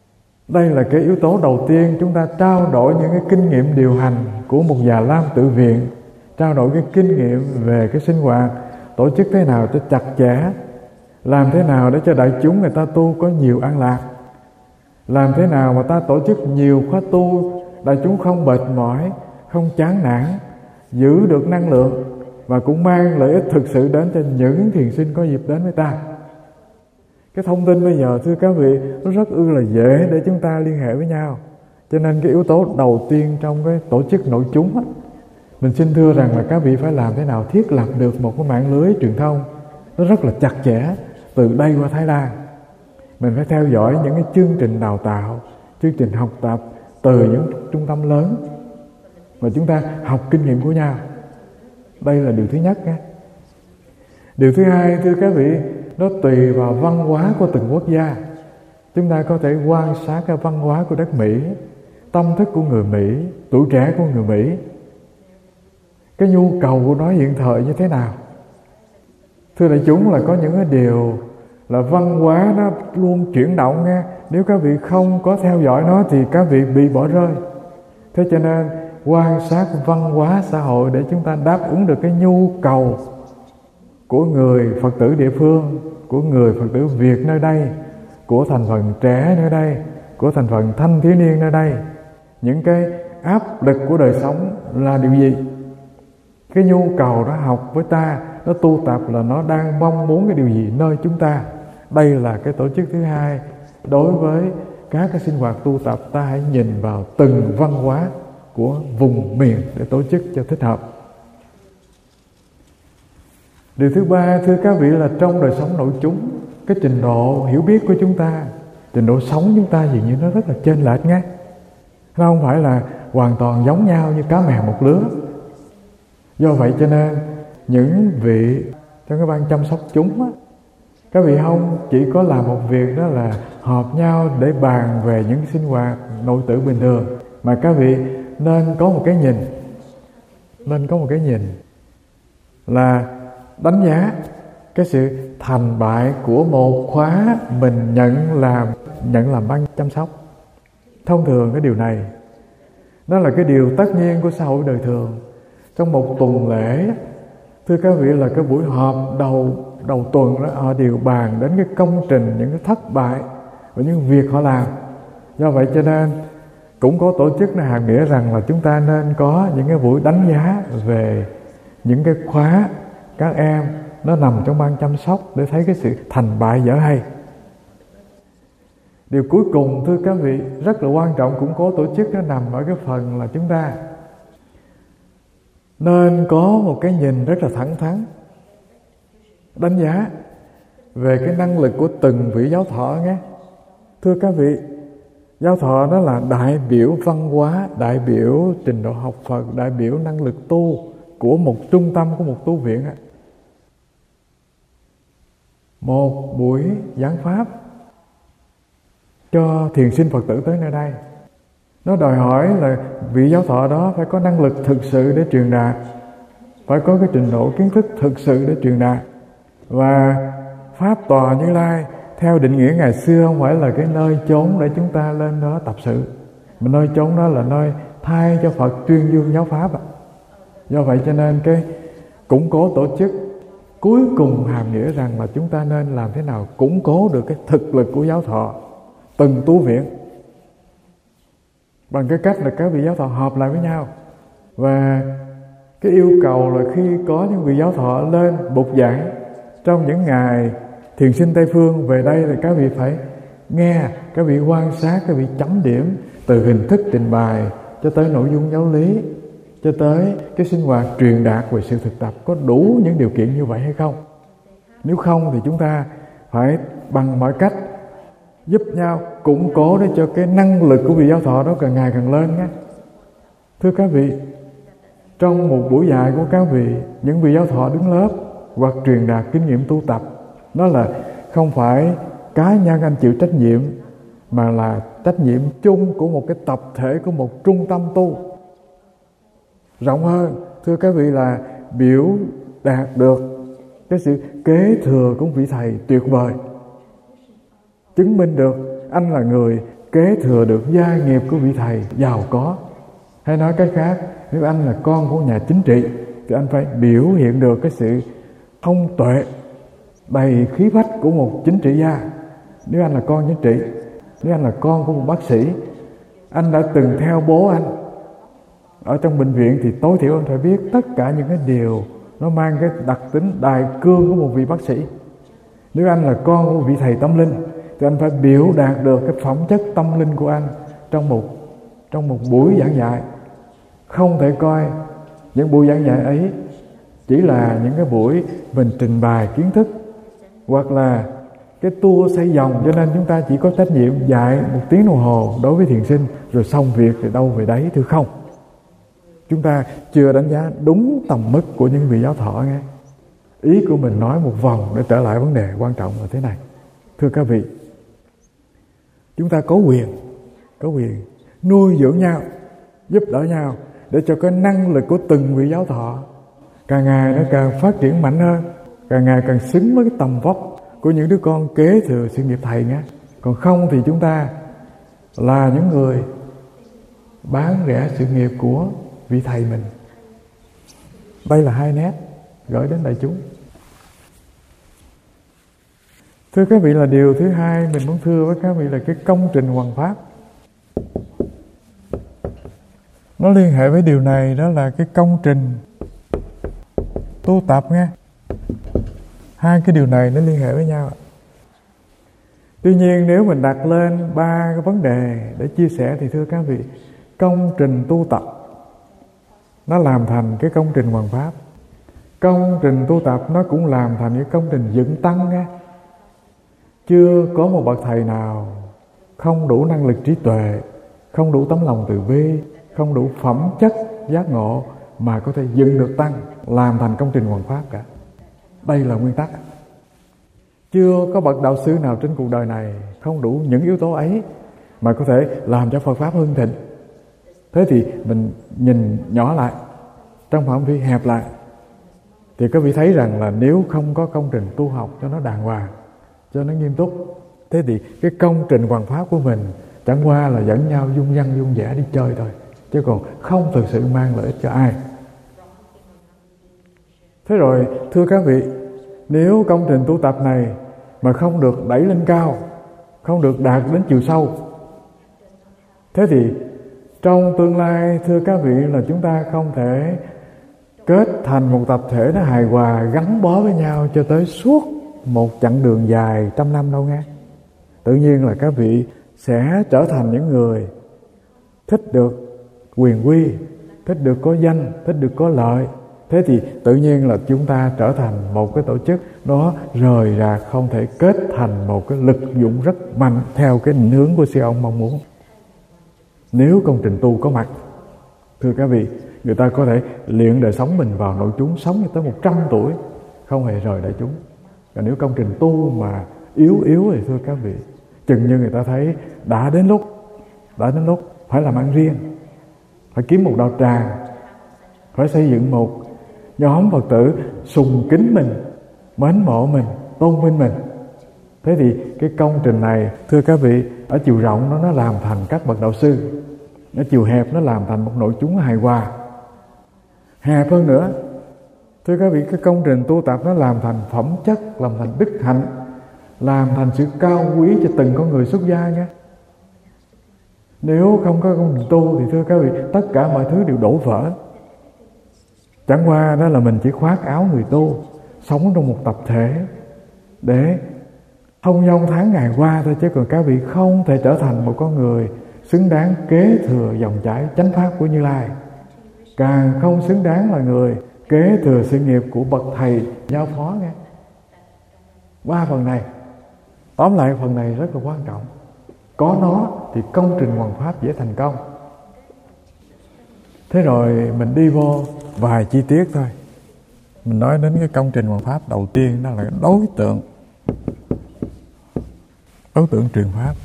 Đây là cái yếu tố đầu tiên, chúng ta trao đổi những cái kinh nghiệm điều hành của một già lam tự viện, trao đổi cái kinh nghiệm về cái sinh hoạt, tổ chức thế nào cho chặt chẽ, làm thế nào để cho đại chúng người ta tu có nhiều an lạc, làm thế nào mà ta tổ chức nhiều khóa tu, đại chúng không mệt mỏi, không chán nản, giữ được năng lượng và cũng mang lợi ích thực sự đến cho những thiền sinh có dịp đến với ta. Cái thông tin bây giờ thưa các vị nó rất ư là dễ để chúng ta liên hệ với nhau. Cho nên cái yếu tố đầu tiên trong cái tổ chức nội chúng á, mình xin thưa rằng là các vị phải làm thế nào thiết lập được một cái mạng lưới truyền thông nó rất là chặt chẽ từ đây qua Thái Lan. Mình phải theo dõi những cái chương trình đào tạo, chương trình học tập từ những trung tâm lớn và chúng ta học kinh nghiệm của nhau. Đây là điều thứ nhất nha. Điều thứ hai thưa các vị, nó tùy vào văn hóa của từng quốc gia. Chúng ta có thể quan sát cái văn hóa của đất Mỹ, tâm thức của người Mỹ, tuổi trẻ của người Mỹ, cái nhu cầu của nó hiện thời như thế nào. Thưa đại chúng là có những cái điều là văn hóa nó luôn chuyển động nha. Nếu các vị không có theo dõi nó thì các vị bị bỏ rơi. Thế cho nên quan sát văn hóa xã hội để chúng ta đáp ứng được cái nhu cầu của người Phật tử địa phương, của người Phật tử Việt nơi đây, của thành phần trẻ nơi đây, của thành phần thanh thiếu niên nơi đây. Những cái áp lực của đời sống là điều gì? Cái nhu cầu đó học với ta, nó tu tập là nó đang mong muốn cái điều gì nơi chúng ta. Đây là cái tổ chức thứ hai. Đối với các cái sinh hoạt tu tập, ta hãy nhìn vào từng văn hóa của vùng miền để tổ chức cho thích hợp. Điều thứ ba thưa các vị là trong đời sống nội chúng, cái trình độ hiểu biết của chúng ta, trình độ sống chúng ta dường như nó rất là chênh lệch nghe. Nó không phải là hoàn toàn giống nhau như cá mè một lứa. Do vậy cho nên những vị trong cái ban chăm sóc chúng á, các vị không chỉ có làm một việc đó là họp nhau để bàn về những sinh hoạt nội tử bình thường, mà các vị nên có một cái nhìn, nên có một cái nhìn là đánh giá cái sự thành bại của một khóa mình nhận làm nhận làm ban chăm sóc. Thông thường cái điều này nó là cái điều tất nhiên của xã hội đời thường. Trong một tuần lễ, thưa các vị, là cái buổi họp đầu đầu tuần đó, họ đều bàn đến cái công trình, những cái thất bại và những việc họ làm. Do vậy cho nên cũng có tổ chức này hàm nghĩa rằng là chúng ta nên có những cái buổi đánh giá về những cái khóa các em nó nằm trong ban chăm sóc để thấy cái sự thành bại dở hay. Điều cuối cùng thưa các vị rất là quan trọng, cũng có tổ chức nó nằm ở cái phần là chúng ta nên có một cái nhìn rất là thẳng thắn, đánh giá về cái năng lực của từng vị giáo thọ nhé. Thưa các vị, giáo thọ đó là đại biểu văn hóa, đại biểu trình độ học Phật, đại biểu năng lực tu của một trung tâm, của một tu viện. Một buổi giảng pháp cho thiền sinh Phật tử tới nơi đây, nó đòi hỏi là vị giáo thọ đó phải có năng lực thực sự để truyền đạt, phải có cái trình độ kiến thức thực sự để truyền đạt. Và Pháp Tòa Như Lai theo định nghĩa ngày xưa không phải là cái nơi chốn để chúng ta lên đó tập sự, mà nơi chốn đó là nơi thay cho Phật tuyên dương giáo Pháp. Do vậy cho nên cái củng cố tổ chức cuối cùng hàm nghĩa rằng là chúng ta nên làm thế nào củng cố được cái thực lực của giáo thọ từng tu viện, bằng cái cách là các vị giáo thọ họp lại với nhau. Và cái yêu cầu là khi có những vị giáo thọ lên bục giảng trong những ngày thiền sinh Tây Phương về đây, thì các vị phải nghe, các vị quan sát, các vị chấm điểm từ hình thức trình bày cho tới nội dung giáo lý, cho tới cái sinh hoạt truyền đạt về sự thực tập có đủ những điều kiện như vậy hay không. Nếu không thì chúng ta phải bằng mọi cách giúp nhau củng cố để cho cái năng lực của vị giáo thọ đó càng ngày càng lên nhé. Thưa các vị, trong một buổi dạy của các vị, những vị giáo thọ đứng lớp hoặc truyền đạt kinh nghiệm tu tập, nó là không phải cá nhân anh chịu trách nhiệm, mà là trách nhiệm chung của một cái tập thể, của một trung tâm tu. Rộng hơn, thưa các vị, là biểu đạt được cái sự kế thừa của vị thầy tuyệt vời, chứng minh được anh là người kế thừa được gia nghiệp của vị thầy giàu có. Hay nói cách khác, nếu anh là con của nhà chính trị thì anh phải biểu hiện được cái sự thông tuệ, đầy khí phách của một chính trị gia. Nếu anh là con chính trị, nếu anh là con của một bác sĩ, anh đã từng theo bố anh ở trong bệnh viện, thì tối thiểu anh phải biết tất cả những cái điều nó mang cái đặc tính đại cương của một vị bác sĩ. Nếu anh là con của một vị thầy tâm linh thì anh phải biểu đạt được cái phẩm chất tâm linh của anh trong một trong một buổi giảng dạy. Không thể coi những buổi giảng dạy ấy chỉ là những cái buổi mình trình bày kiến thức hoặc là cái tour xoay vòng, cho nên chúng ta chỉ có trách nhiệm dạy một tiếng đồng hồ đối với thiền sinh rồi xong việc thì đâu về đấy, thưa không. Chúng ta chưa đánh giá đúng tầm mức của những vị giáo thọ nghe. Ý của mình nói một vòng để trở lại vấn đề quan trọng là thế này. Thưa các vị, chúng ta có quyền, có quyền nuôi dưỡng nhau, giúp đỡ nhau để cho cái năng lực của từng vị giáo thọ càng ngày nó càng phát triển mạnh hơn, càng ngày càng xứng với cái tầm vóc của những đứa con kế thừa sự nghiệp thầy nghe. Còn không thì chúng ta là những người bán rẻ sự nghiệp của vị thầy mình. Đây là hai nét gửi đến đại chúng. Thưa các vị, là điều thứ hai mình muốn thưa với các vị là cái công trình hoằng pháp. Nó liên hệ với điều này, đó là cái công trình tu tập nghe. Hai cái điều này nó liên hệ với nhau. Tuy nhiên nếu mình đặt lên ba cái vấn đề để chia sẻ thì thưa các vị, công trình tu tập nó làm thành cái công trình hoằng pháp. Công trình tu tập nó cũng làm thành cái công trình dựng tăng nghe. Chưa có một bậc thầy nào không đủ năng lực trí tuệ, không đủ tấm lòng từ bi, không đủ phẩm chất giác ngộ mà có thể dựng được tăng, làm thành công trình hoằng pháp cả. Đây là nguyên tắc. Chưa có bậc đạo sư nào trên cuộc đời này không đủ những yếu tố ấy mà có thể làm cho Phật pháp hưng thịnh. Thế thì mình nhìn nhỏ lại, trong phạm vi hẹp lại, thì các vị thấy rằng là nếu không có công trình tu học cho nó đàng hoàng, cho nó nghiêm túc, thế thì cái công trình hoằng pháp của mình chẳng qua là dẫn nhau dung dăng dung dẻ đi chơi thôi, chứ còn không thực sự mang lợi ích cho ai. Thế rồi thưa các vị, nếu công trình tu tập này mà không được đẩy lên cao, không được đạt đến chiều sâu, thế thì trong tương lai thưa các vị là chúng ta không thể kết thành một tập thể nó hài hòa, gắn bó với nhau cho tới suốt một chặng đường dài trăm năm đâu nghe. Tự nhiên là các vị sẽ trở thành những người thích được quyền quy, thích được có danh, thích được có lợi. Thế thì tự nhiên là chúng ta trở thành một cái tổ chức nó rời ra, không thể kết thành một cái lực dụng rất mạnh theo cái định hướng của sư ông mong muốn. Nếu công trình tu có mặt, thưa các vị, người ta có thể luyện đời sống mình vào nội chúng, sống cho tới một trăm tuổi không hề rời đại chúng. Còn nếu công trình tu mà yếu yếu thì thưa các vị, chừng như người ta thấy đã đến lúc đã đến lúc phải làm ăn riêng, phải kiếm một đạo tràng, phải xây dựng một nhóm Phật tử sùng kính mình, mến mộ mình, tôn vinh mình. Thế thì cái công trình này thưa các vị, ở chiều rộng nó nó làm thành các bậc đạo sư, ở chiều hẹp nó làm thành một nội chúng hài hòa. Hẹp hơn nữa, thưa các vị, cái công trình tu tập nó làm thành phẩm chất, làm thành đức hạnh, làm thành sự cao quý cho từng con người xuất gia nhé. Nếu không có công trình tu thì thưa các vị, tất cả mọi thứ đều đổ vỡ. Chẳng qua đó là mình chỉ khoác áo người tu, sống trong một tập thể để thông dong tháng ngày qua thôi, chứ còn các vị không thể trở thành một con người xứng đáng kế thừa dòng chảy chánh pháp của Như Lai, càng không xứng đáng là người kế thừa sự nghiệp của bậc thầy giao phó nghe. Ba phần này, tóm lại phần này rất là quan trọng. Có nó thì công trình hoằng pháp dễ thành công. Thế rồi mình đi vô vài chi tiết thôi. Mình nói đến cái công trình hoằng pháp đầu tiên, đó là đối tượng đối tượng truyền pháp.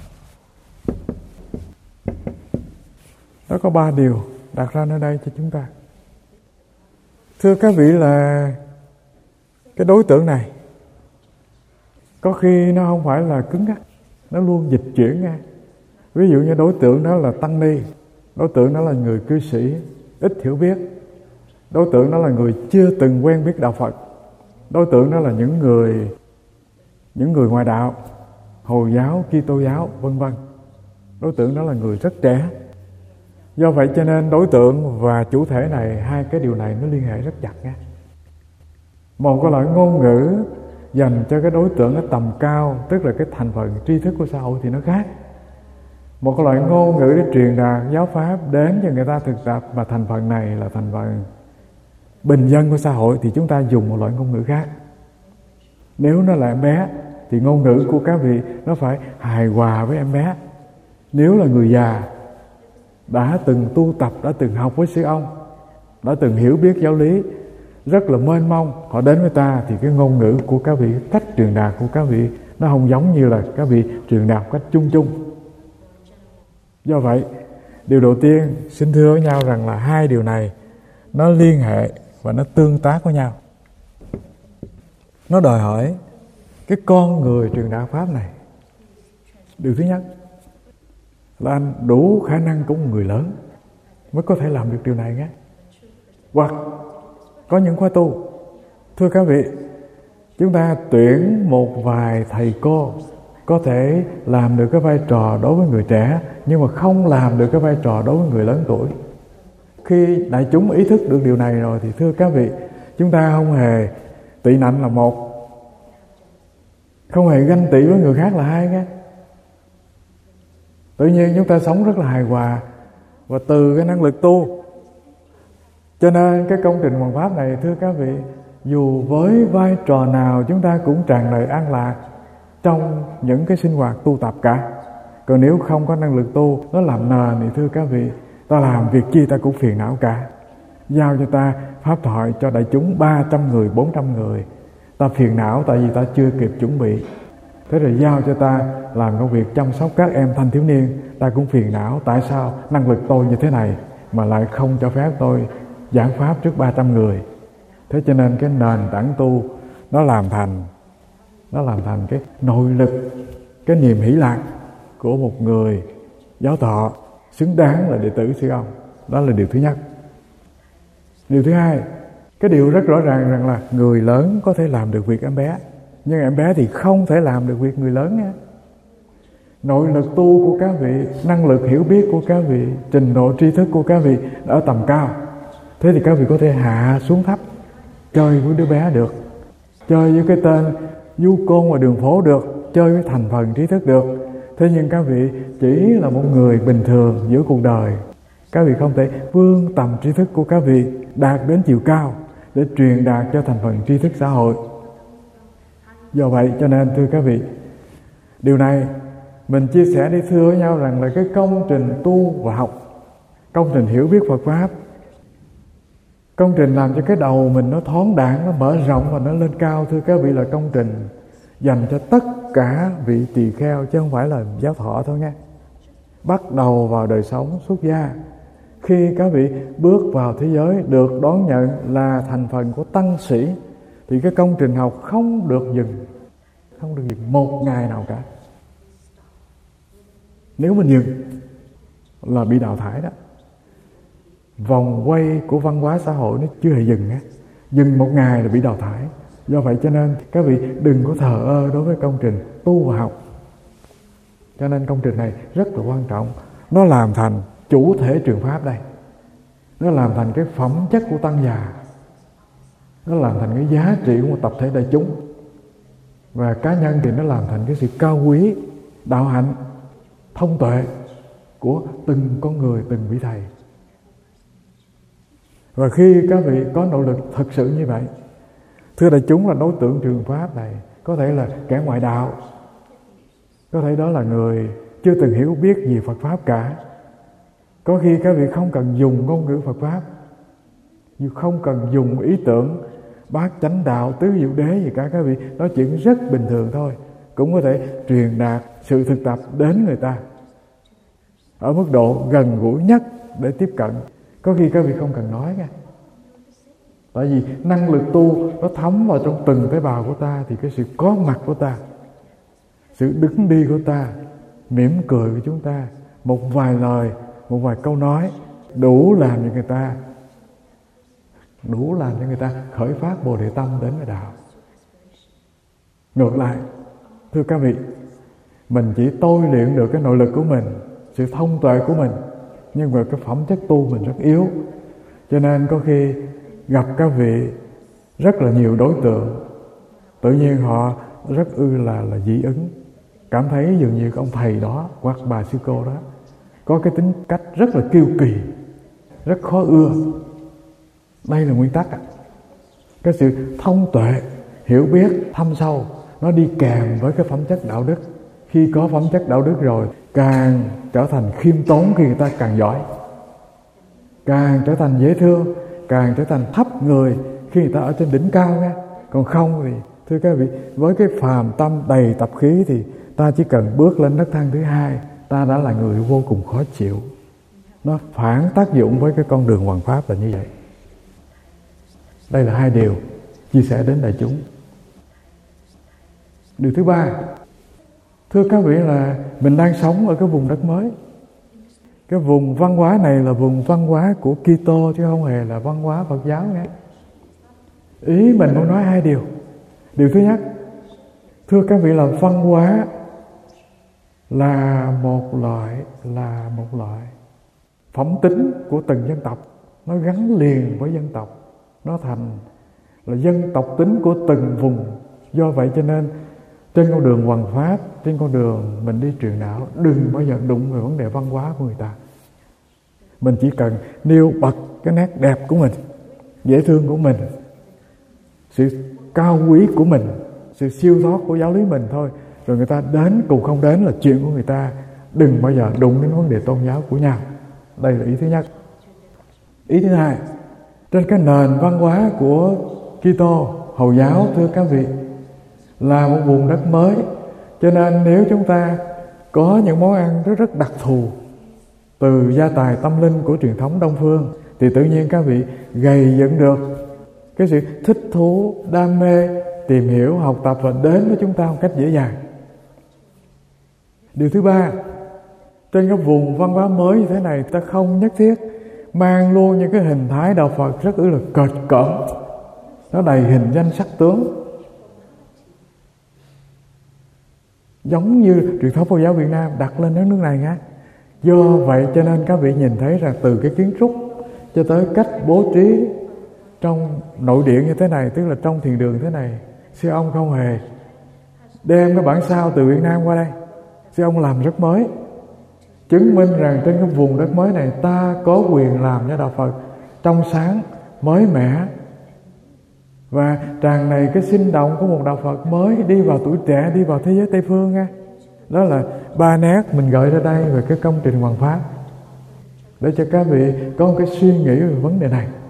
Nó có ba điều đặt ra nơi đây cho chúng ta. Thưa các vị, là cái đối tượng này có khi nó không phải là cứng ngắc, nó luôn dịch chuyển nha. Ví dụ như đối tượng đó là tăng ni, đối tượng đó là người cư sĩ ít hiểu biết, đối tượng đó là người chưa từng quen biết đạo Phật, đối tượng đó là những người những người ngoại đạo, Hồi giáo, Kitô giáo, vân vân. Đối tượng đó là người rất trẻ. Do vậy cho nên đối tượng và chủ thể này, hai cái điều này nó liên hệ rất chặt nha. Một cái loại ngôn ngữ dành cho cái đối tượng ở tầm cao, tức là cái thành phần tri thức của xã hội thì nó khác. Một cái loại ngôn ngữ để truyền đạt giáo pháp đến cho người ta thực tập, mà thành phần này là thành phần bình dân của xã hội thì chúng ta dùng một loại ngôn ngữ khác. Nếu nó là em bé thì ngôn ngữ của các vị nó phải hài hòa với em bé. Nếu là người già đã từng tu tập, đã từng học với sư ông, đã từng hiểu biết giáo lý rất là mênh mông, họ đến với ta thì cái ngôn ngữ của các vị, cách truyền đạt của các vị nó không giống như là các vị truyền đạt cách chung chung. Do vậy, điều đầu tiên xin thưa với nhau rằng là hai điều này nó liên hệ và nó tương tác với nhau. Nó đòi hỏi cái con người truyền đạt pháp này. Điều thứ nhất là anh đủ khả năng của một người lớn mới có thể làm được điều này nhé. Hoặc có những khóa tu, thưa các vị, chúng ta tuyển một vài thầy cô có thể làm được cái vai trò đối với người trẻ, nhưng mà không làm được cái vai trò đối với người lớn tuổi. Khi đại chúng ý thức được điều này rồi thì thưa các vị, chúng ta không hề tị nạnh là một, không hề ganh tị với người khác là hai nhé. Tự nhiên chúng ta sống rất là hài hòa và từ cái năng lực tu. Cho nên cái công trình hoàn pháp này thưa các vị, dù với vai trò nào chúng ta cũng tràn đầy an lạc trong những cái sinh hoạt tu tập cả. Còn nếu không có năng lực tu, nó làm nền thì thưa các vị, ta làm việc chi ta cũng phiền não cả. Giao cho ta pháp thoại cho đại chúng ba trăm người, bốn trăm người, ta phiền não tại vì ta chưa kịp chuẩn bị. Thế rồi giao cho ta làm công việc chăm sóc các em thanh thiếu niên, ta cũng phiền não. Tại sao năng lực tôi như thế này mà lại không cho phép tôi giảng pháp trước ba trăm người? Thế cho nên cái nền tảng tu nó làm thành nó làm thành cái nội lực, cái niềm hỷ lạc của một người giáo thọ xứng đáng là đệ tử sư ông. Đó là điều thứ nhất. Điều thứ hai, cái điều rất rõ ràng rằng là người lớn có thể làm được việc em bé, nhưng em bé thì không thể làm được việc người lớn nha. Nội lực tu của các vị, năng lực hiểu biết của các vị, trình độ tri thức của các vị ở tầm cao. Thế thì các vị có thể hạ xuống thấp, chơi với đứa bé được, chơi với cái tên du côn ngoài đường phố được, chơi với thành phần trí thức được. Thế nhưng các vị chỉ là một người bình thường giữa cuộc đời. Các vị không thể vươn tầm trí thức của các vị đạt đến chiều cao để truyền đạt cho thành phần tri thức xã hội. Do vậy cho nên thưa các vị, điều này mình chia sẻ để thưa với nhau rằng là cái công trình tu và học, công trình hiểu biết Phật Pháp, công trình làm cho cái đầu mình nó thoáng đãng, nó mở rộng và nó lên cao, thưa các vị, là công trình dành cho tất cả vị tỳ kheo chứ không phải là giáo thọ thôi nha. Bắt đầu vào đời sống xuất gia, khi các vị bước vào thế giới được đón nhận là thành phần của tăng sĩ, thì cái công trình học không được dừng, không được dừng một ngày nào cả. Nếu mình dừng là bị đào thải đó. Vòng quay của văn hóa xã hội nó chưa hề dừng á, dừng một ngày là bị đào thải. Do vậy cho nên các vị đừng có thờ ơ đối với công trình tu và học. Cho nên công trình này rất là quan trọng. Nó làm thành chủ thể truyền pháp đây, nó làm thành cái phẩm chất của tăng già, nó làm thành cái giá trị của một tập thể đại chúng. Và cá nhân thì nó làm thành cái sự cao quý, đạo hạnh, thông tuệ của từng con người, từng vị thầy. Và khi các vị có nỗ lực thật sự như vậy, thưa đại chúng, là đối tượng truyền pháp này có thể là kẻ ngoại đạo, có thể đó là người chưa từng hiểu biết gì Phật Pháp cả. Có khi các vị không cần dùng ngôn ngữ Phật Pháp, không cần dùng ý tưởng bát chánh đạo, tứ diệu đế gì cả. Các vị nói chuyện rất bình thường thôi, cũng có thể truyền đạt sự thực tập đến người ta ở mức độ gần gũi nhất để tiếp cận. Có khi các vị không cần nói nha, tại vì năng lực tu nó thấm vào trong từng tế bào của ta, thì cái sự có mặt của ta, sự đứng đi của ta, mỉm cười của chúng ta, một vài lời, một vài câu nói đủ làm cho người ta đủ làm cho người ta khởi phát Bồ Đề tâm đến với đạo. Ngược lại, thưa các vị, mình chỉ tôi luyện được cái nội lực của mình, sự thông tuệ của mình, nhưng mà cái phẩm chất tu mình rất yếu. Cho nên có khi gặp các vị rất là nhiều đối tượng, tự nhiên họ rất ư là là dị ứng, cảm thấy dường như ông thầy đó hoặc bà sư cô đó có cái tính cách rất là kiêu kỳ, rất khó ưa. Đây là nguyên tắc. Cái sự thông tuệ, hiểu biết, thâm sâu nó đi kèm với cái phẩm chất đạo đức. Khi có phẩm chất đạo đức rồi, càng trở thành khiêm tốn khi người ta càng giỏi, càng trở thành dễ thương, càng trở thành thấp người khi người ta ở trên đỉnh cao nha. Còn không thì thưa các vị, với cái phàm tâm đầy tập khí thì ta chỉ cần bước lên nấc thang thứ hai, ta đã là người vô cùng khó chịu. Nó phản tác dụng với cái con đường hoằng pháp là như vậy. Đây là hai điều chia sẻ đến đại chúng. Điều thứ ba, thưa các vị, là mình đang sống ở cái vùng đất mới. Cái vùng văn hóa này là vùng văn hóa của Kitô chứ không hề là văn hóa Phật giáo nghe. Ý mình muốn nói hai điều. Điều thứ nhất, thưa các vị, là văn hóa là một loại là một loại phẩm tính của từng dân tộc, nó gắn liền với dân tộc, nó thành là dân tộc tính của từng vùng. Do vậy cho nên trên con đường hoằng pháp, trên con đường mình đi truyền đạo, đừng bao giờ đụng vào vấn đề văn hóa của người ta. Mình chỉ cần nêu bật cái nét đẹp của mình, dễ thương của mình, sự cao quý của mình, sự siêu thoát của giáo lý mình thôi. Rồi người ta đến cùng không đến là chuyện của người ta. Đừng bao giờ đụng đến vấn đề tôn giáo của nhau. Đây là ý thứ nhất. Ý thứ hai, trên cái nền văn hóa của Kitô, Hồi giáo, thưa các vị, là một vùng đất mới. Cho nên nếu chúng ta có những món ăn rất rất đặc thù từ gia tài tâm linh của truyền thống Đông phương, thì tự nhiên các vị gầy dựng được cái sự thích thú, đam mê, tìm hiểu, học tập và đến với chúng ta một cách dễ dàng. Điều thứ ba, trên cái vùng văn hóa mới như thế này, ta không nhất thiết mang luôn những cái hình thái đạo Phật rất là cợt cỡm, nó đầy hình danh sắc tướng, giống như truyền thống Phật giáo Việt Nam đặt lên đất nước này nha. Do vậy cho nên các vị nhìn thấy rằng từ cái kiến trúc cho tới cách bố trí trong nội điện như thế này, tức là trong thiền đường thế này, sư ông không hề đem cái bản sao từ Việt Nam qua đây. Sư ông làm rất mới, chứng minh rằng trên cái vùng đất mới này ta có quyền làm cho đạo Phật trong sáng, mới mẻ và tràn đầy cái sinh động của một đạo Phật mới đi vào tuổi trẻ, đi vào thế giới Tây phương nha. Đó là ba nét mình gợi ra đây về cái công trình hoằng pháp, để cho các vị có một cái suy nghĩ về vấn đề này.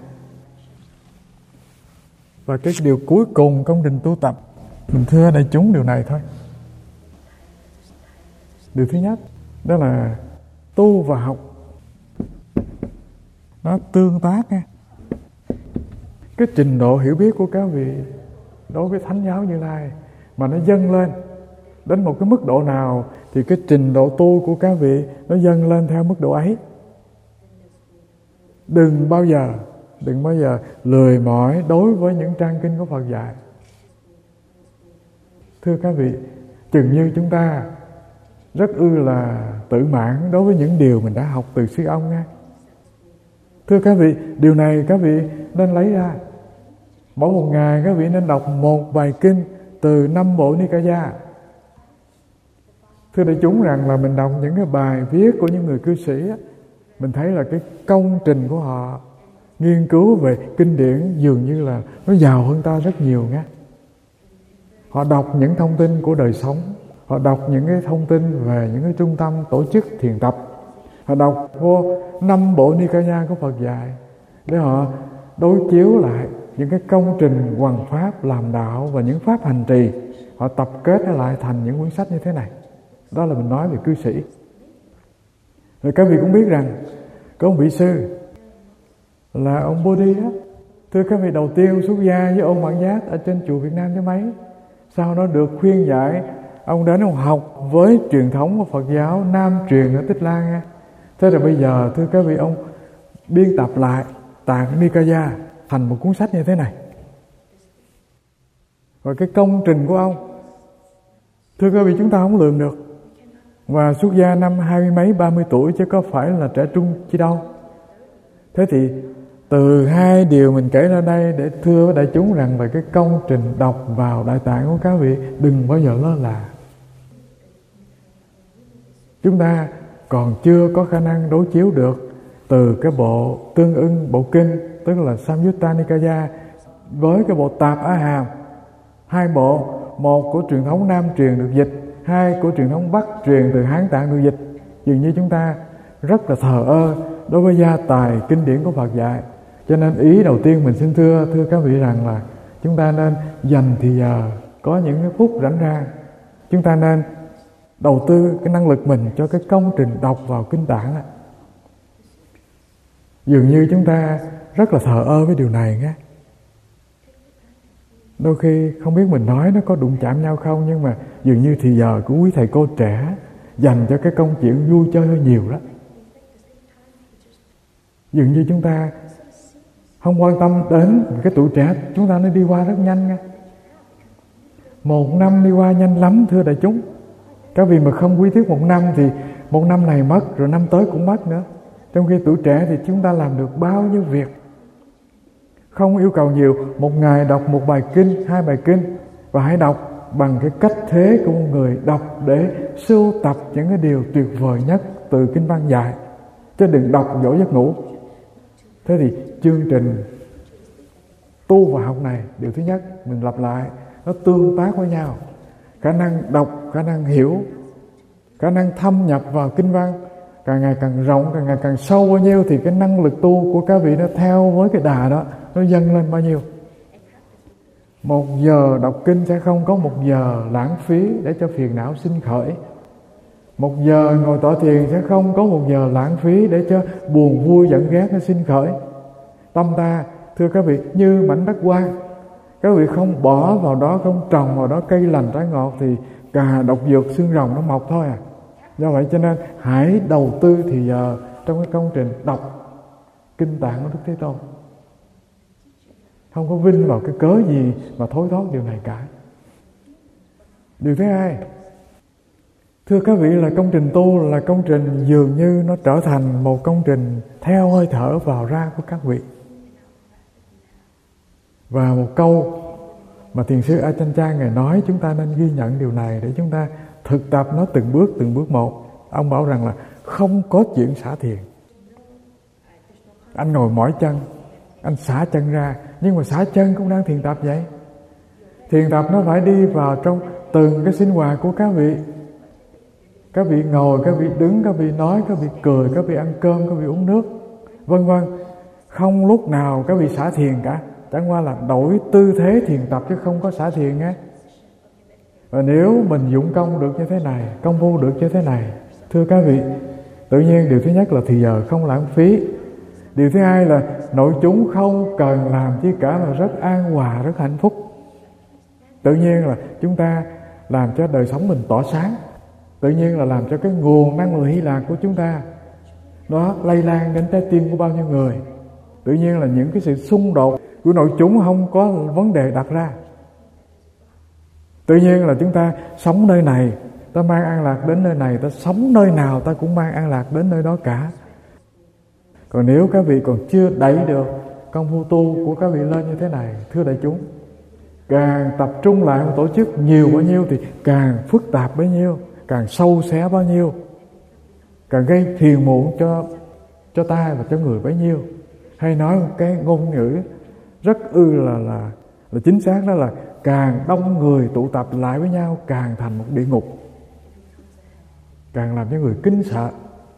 Và cái điều cuối cùng công trình tu tập, mình thưa đại chúng điều này thôi. Điều thứ nhất, đó là tu và học nó tương tác nha. Cái trình độ hiểu biết của các vị đối với Thánh giáo Như Lai mà nó dâng lên đến một cái mức độ nào thì cái trình độ tu của các vị nó dâng lên theo mức độ ấy. Đừng bao giờ Đừng bao giờ lười mỏi đối với những trang kinh của Phật dạy. Thưa các vị, chừng như chúng ta rất ư là tự mãn đối với những điều mình đã học từ sư ông nha. Thưa các vị, điều này các vị nên lấy ra. Mỗi một ngày các vị nên đọc một bài kinh từ năm bộ Nikaya. Thưa đại chúng rằng là mình đọc những cái bài viết của những người cư sĩ á, mình thấy là cái công trình của họ nghiên cứu về kinh điển dường như là nó giàu hơn ta rất nhiều nhé. Họ đọc những thông tin của đời sống, họ đọc những cái thông tin về những cái trung tâm tổ chức thiền tập, họ đọc vô năm bộ Nikaya của Phật dạy để họ đối chiếu lại những cái công trình hoằng pháp làm đạo và những pháp hành trì, họ tập kết lại thành những cuốn sách như thế này. Đó là mình nói về cư sĩ. Rồi các vị cũng biết rằng có một vị sư là ông Bodhi á. Thưa các vị, đầu tiên xuất gia với ông Bản Giác ở trên chùa Việt Nam chứ mấy. Sau đó được khuyên dạy Ông đến ông học với truyền thống của Phật giáo Nam truyền ở Tích Lan nha. Thế rồi bây giờ thưa các vị, ông biên tập lại Tạng Nikaya thành một cuốn sách như thế này. Và cái công trình của ông, thưa các vị, chúng ta không lường được. Và xuất gia năm hai mươi mấy, ba mươi tuổi chứ có phải là trẻ trung chi đâu. Thế thì từ hai điều mình kể ra đây để thưa với đại chúng rằng về cái công trình đọc vào Đại Tạng của các vị đừng bao giờ lơ là. Chúng ta còn chưa có khả năng đối chiếu được từ cái bộ tương ưng bộ kinh, tức là Samyutta Nikaya, với cái bộ Tạp Á Hàm. Hai bộ, một của truyền thống Nam truyền được dịch, hai của truyền thống Bắc truyền từ Hán Tạng được dịch. Dường như chúng ta rất là thờ ơ đối với gia tài kinh điển của Phật dạy. Cho nên ý đầu tiên mình xin thưa thưa các vị rằng là chúng ta nên dành thì giờ, có những cái phút rảnh rang, chúng ta nên đầu tư cái năng lực mình cho cái công trình đọc vào kinh Tạng. Dường như chúng ta rất là thờ ơ với điều này nghe. Đôi khi không biết mình nói nó có đụng chạm nhau không, nhưng mà dường như thì giờ của quý thầy cô trẻ dành cho cái công chuyện vui chơi hơi nhiều đó. Dường như chúng ta không quan tâm đến cái tuổi trẻ, chúng ta nó đi qua rất nhanh nha. Một năm đi qua nhanh lắm thưa đại chúng. Các vị mà không quý tiếc một năm thì một năm này mất, rồi năm tới cũng mất nữa. Trong khi tuổi trẻ thì chúng ta làm được bao nhiêu việc. Không yêu cầu nhiều, một ngày đọc một bài kinh, hai bài kinh, và hãy đọc bằng cái cách thế của một người đọc để sưu tập những cái điều tuyệt vời nhất từ kinh văn dạy, chứ đừng đọc dỗ giấc ngủ. Thế thì chương trình tu và học này, điều thứ nhất mình lặp lại, nó tương tác với nhau. Khả năng đọc, khả năng hiểu, khả năng thâm nhập vào kinh văn càng ngày càng rộng, càng ngày càng sâu bao nhiêu thì cái năng lực tu của các vị nó theo với cái đà đó, nó dâng lên bao nhiêu. Một giờ đọc kinh sẽ không có một giờ lãng phí để cho phiền não sinh khởi. Một giờ ngồi tọa thiền sẽ không có một giờ lãng phí để cho buồn vui giận ghét nó sinh khởi. Tâm ta, thưa các vị, như mảnh đất hoang. Các vị không bỏ vào đó, không trồng vào đó cây lành trái ngọt thì cà độc dược xương rồng nó mọc thôi à. Do vậy cho nên hãy đầu tư thì giờ trong cái công trình đọc kinh Tạng của Đức Thế Tôn. Không có vinh vào cái cớ gì mà thối thoát điều này cả. Điều thứ hai, thưa các vị, là công trình tu là công trình dường như nó trở thành một công trình theo hơi thở vào ra của các vị. Và một câu mà Thiền sư Ajahn Chah Ngài nói, chúng ta nên ghi nhận điều này để chúng ta thực tập nó từng bước từng bước một. Ông bảo rằng là không có chuyện xả thiền. Anh ngồi mỏi chân, anh xả chân ra, nhưng mà xả chân cũng đang thiền tập vậy. Thiền tập nó phải đi vào trong từng cái sinh hoạt của các vị. Các vị ngồi, các vị đứng, các vị nói, các vị cười, các vị ăn cơm, các vị uống nước, vân vân. Không lúc nào các vị xả thiền cả. Chẳng qua là đổi tư thế thiền tập chứ không có xả thiền á. Và nếu mình dụng công được như thế này, công phu được như thế này, thưa các vị, tự nhiên điều thứ nhất là thì giờ không lãng phí. Điều thứ hai là nội chúng không cần làm chi cả mà rất an hòa, rất hạnh phúc. Tự nhiên là chúng ta làm cho đời sống mình tỏa sáng. Tự nhiên là làm cho cái nguồn năng lượng hy lạc của chúng ta nó lây lan đến trái tim của bao nhiêu người. Tự nhiên là những cái sự xung đột của nội chúng không có vấn đề đặt ra. Tự nhiên là chúng ta sống nơi này, ta mang an lạc đến nơi này, ta sống nơi nào ta cũng mang an lạc đến nơi đó cả. Còn nếu các vị còn chưa đẩy được công phu tu của các vị lên như thế này, thưa đại chúng, càng tập trung lại một tổ chức nhiều bao nhiêu thì càng phức tạp bấy nhiêu, càng sâu xé bao nhiêu, càng gây phiền muộn cho cho ta và cho người bấy nhiêu. Hay nói một cái ngôn ngữ rất ư là là là chính xác, đó là càng đông người tụ tập lại với nhau càng thành một địa ngục, càng làm cho người kinh sợ.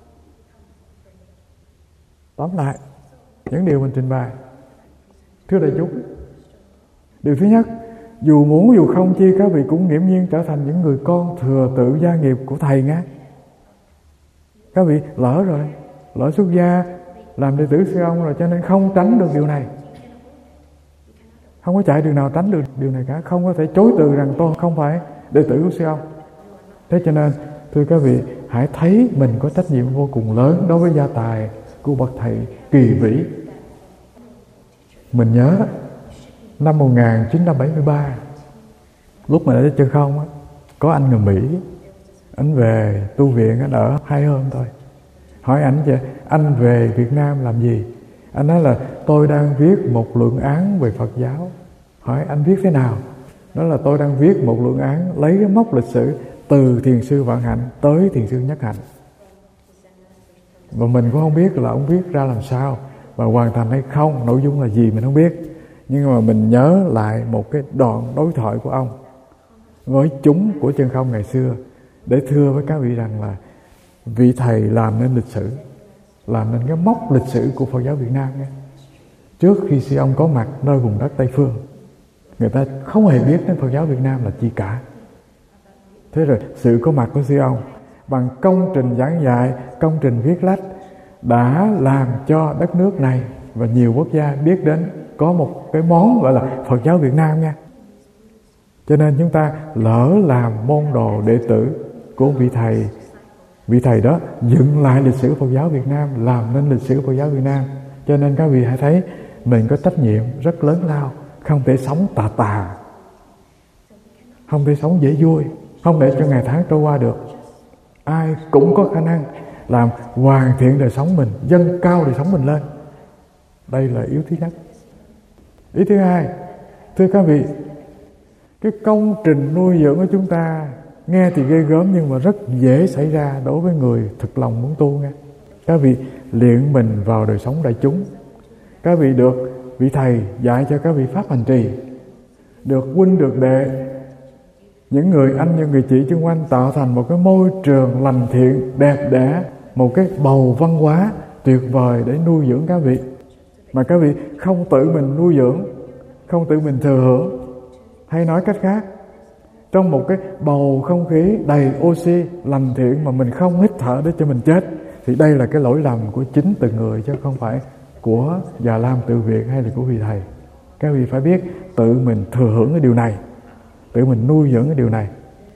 Tóm lại những điều mình trình bày, thưa đại chúng, điều thứ nhất, dù muốn dù không chi các vị cũng nghiễm nhiên trở thành những người con thừa tự gia nghiệp của thầy nghe. Các vị lỡ rồi, lỡ xuất gia làm đệ tử sư ông rồi, cho nên không tránh được điều này. Không có chạy đường nào tránh được điều này cả. Không có thể chối từ rằng tôi không phải đệ tử của sư ông. Thế cho nên thưa các vị, hãy thấy mình có trách nhiệm vô cùng lớn đối với gia tài của bậc thầy kỳ vĩ. Mình nhớ năm một nghìn chín trăm bảy mươi ba, lúc mà ở Chân Không á, có anh người Mỹ, anh về tu viện, anh ở hai hôm thôi. Hỏi anh chứ, anh về Việt Nam làm gì? Anh nói là tôi đang viết một luận án về Phật giáo. Hỏi anh viết thế nào? Đó là tôi đang viết một luận án lấy cái mốc lịch sử từ Thiền sư Vạn Hạnh tới Thiền sư Nhất Hạnh. Và mình cũng không biết là ông viết ra làm sao và hoàn thành hay không, nội dung là gì mình không biết. Nhưng mà mình nhớ lại một cái đoạn đối thoại của ông với chúng của Chân Không ngày xưa, để thưa với các vị rằng là vị thầy làm nên lịch sử, làm nên cái mốc lịch sử của Phật giáo Việt Nam nhé. Trước khi sư ông có mặt nơi vùng đất Tây Phương, người ta không hề biết đến Phật giáo Việt Nam là chi cả. Thế rồi sự có mặt của sư ông bằng công trình giảng dạy, công trình viết lách đã làm cho đất nước này và nhiều quốc gia biết đến có một cái món gọi là Phật giáo Việt Nam nha. Cho nên chúng ta lỡ làm môn đồ đệ tử của vị thầy, vị thầy đó dựng lại lịch sử Phật giáo Việt Nam, làm nên lịch sử Phật giáo Việt Nam. Cho nên các vị hãy thấy mình có trách nhiệm rất lớn lao, không thể sống tà tà, không thể sống dễ vui, không để cho ngày tháng trôi qua được. Ai cũng có khả năng làm hoàn thiện đời sống mình, dâng cao đời sống mình lên. Đây là yếu thứ nhất. Ý thứ hai, thưa các vị, cái công trình nuôi dưỡng của chúng ta nghe thì ghê gớm nhưng mà rất dễ xảy ra đối với người thực lòng muốn tu nghe. Các vị luyện mình vào đời sống đại chúng. Các vị được vị thầy dạy cho các vị pháp hành trì, được huynh được đệ, những người anh và người chị xung quanh tạo thành một cái môi trường lành thiện, đẹp đẽ, một cái bầu văn hóa tuyệt vời để nuôi dưỡng các vị. Mà các vị không tự mình nuôi dưỡng, không tự mình thừa hưởng, hay nói cách khác, trong một cái bầu không khí đầy oxy lành thiện mà mình không hít thở để cho mình chết, thì đây là cái lỗi lầm của chính từng người, chứ không phải của Già Lam Tự Viện hay là của vị thầy. Các vị phải biết tự mình thừa hưởng cái điều này, tự mình nuôi dưỡng cái điều này.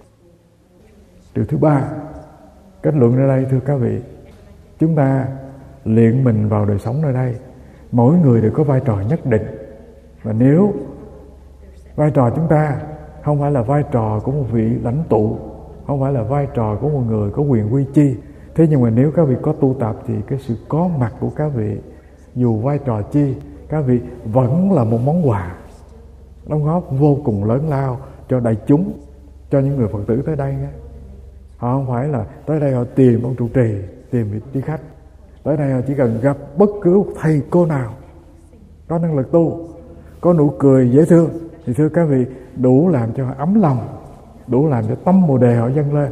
Điều thứ ba, kết luận ở đây thưa các vị, chúng ta luyện mình vào đời sống ở đây, mỗi người đều có vai trò nhất định. Và nếu vai trò chúng ta không phải là vai trò của một vị lãnh tụ, không phải là vai trò của một người có quyền quy chi, thế nhưng mà nếu các vị có tu tập thì cái sự có mặt của các vị, dù vai trò chi, các vị vẫn là một món quà đóng góp vô cùng lớn lao cho đại chúng, cho những người Phật tử tới đây. Họ không phải là tới đây họ tìm ông trụ trì, tìm vị trí khách. Tới đây họ chỉ cần gặp bất cứ một thầy cô nào có năng lực tu, có nụ cười dễ thương, thì thưa các vị, đủ làm cho họ ấm lòng, đủ làm cho tâm Bồ Đề họ dâng lên.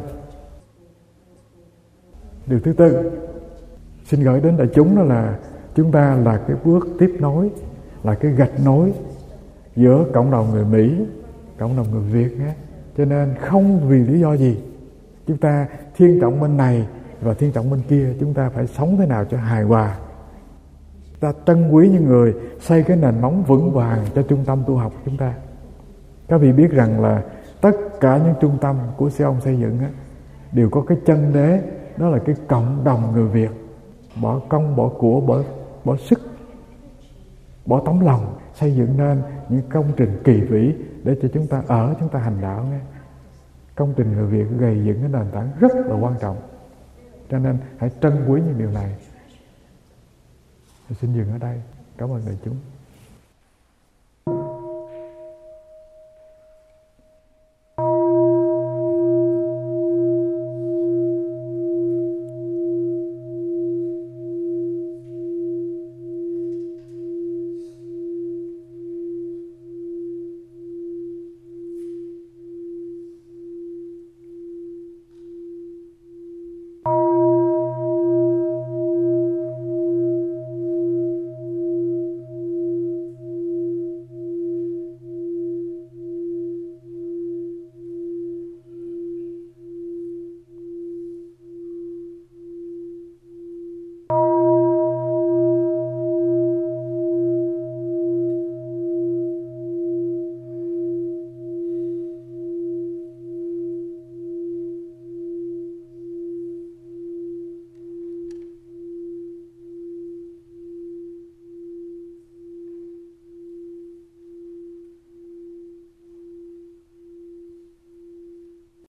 Điều thứ tư, xin gửi đến đại chúng đó là chúng ta là cái bước tiếp nối, là cái gạch nối giữa cộng đồng người Mỹ, cộng đồng người Việt nhé. Cho nên không vì lý do gì chúng ta thiên trọng bên này và thiên trọng bên kia, chúng ta phải sống thế nào cho hài hòa. Ta trân quý những người xây cái nền móng vững vàng cho trung tâm tu học của chúng ta. Các vị biết rằng là tất cả những trung tâm của sư ông xây dựng á, đều có cái chân đế, đó là cái cộng đồng người Việt bỏ công, bỏ của, bỏ, bỏ sức, bỏ tấm lòng xây dựng nên những công trình kỳ vĩ để cho chúng ta ở, chúng ta hành đạo nghe. Công trình người Việt gây dựng cái nền tảng rất là quan trọng, cho nên hãy trân quý những điều này. Tôi xin dừng ở đây. Cảm ơn đại chúng.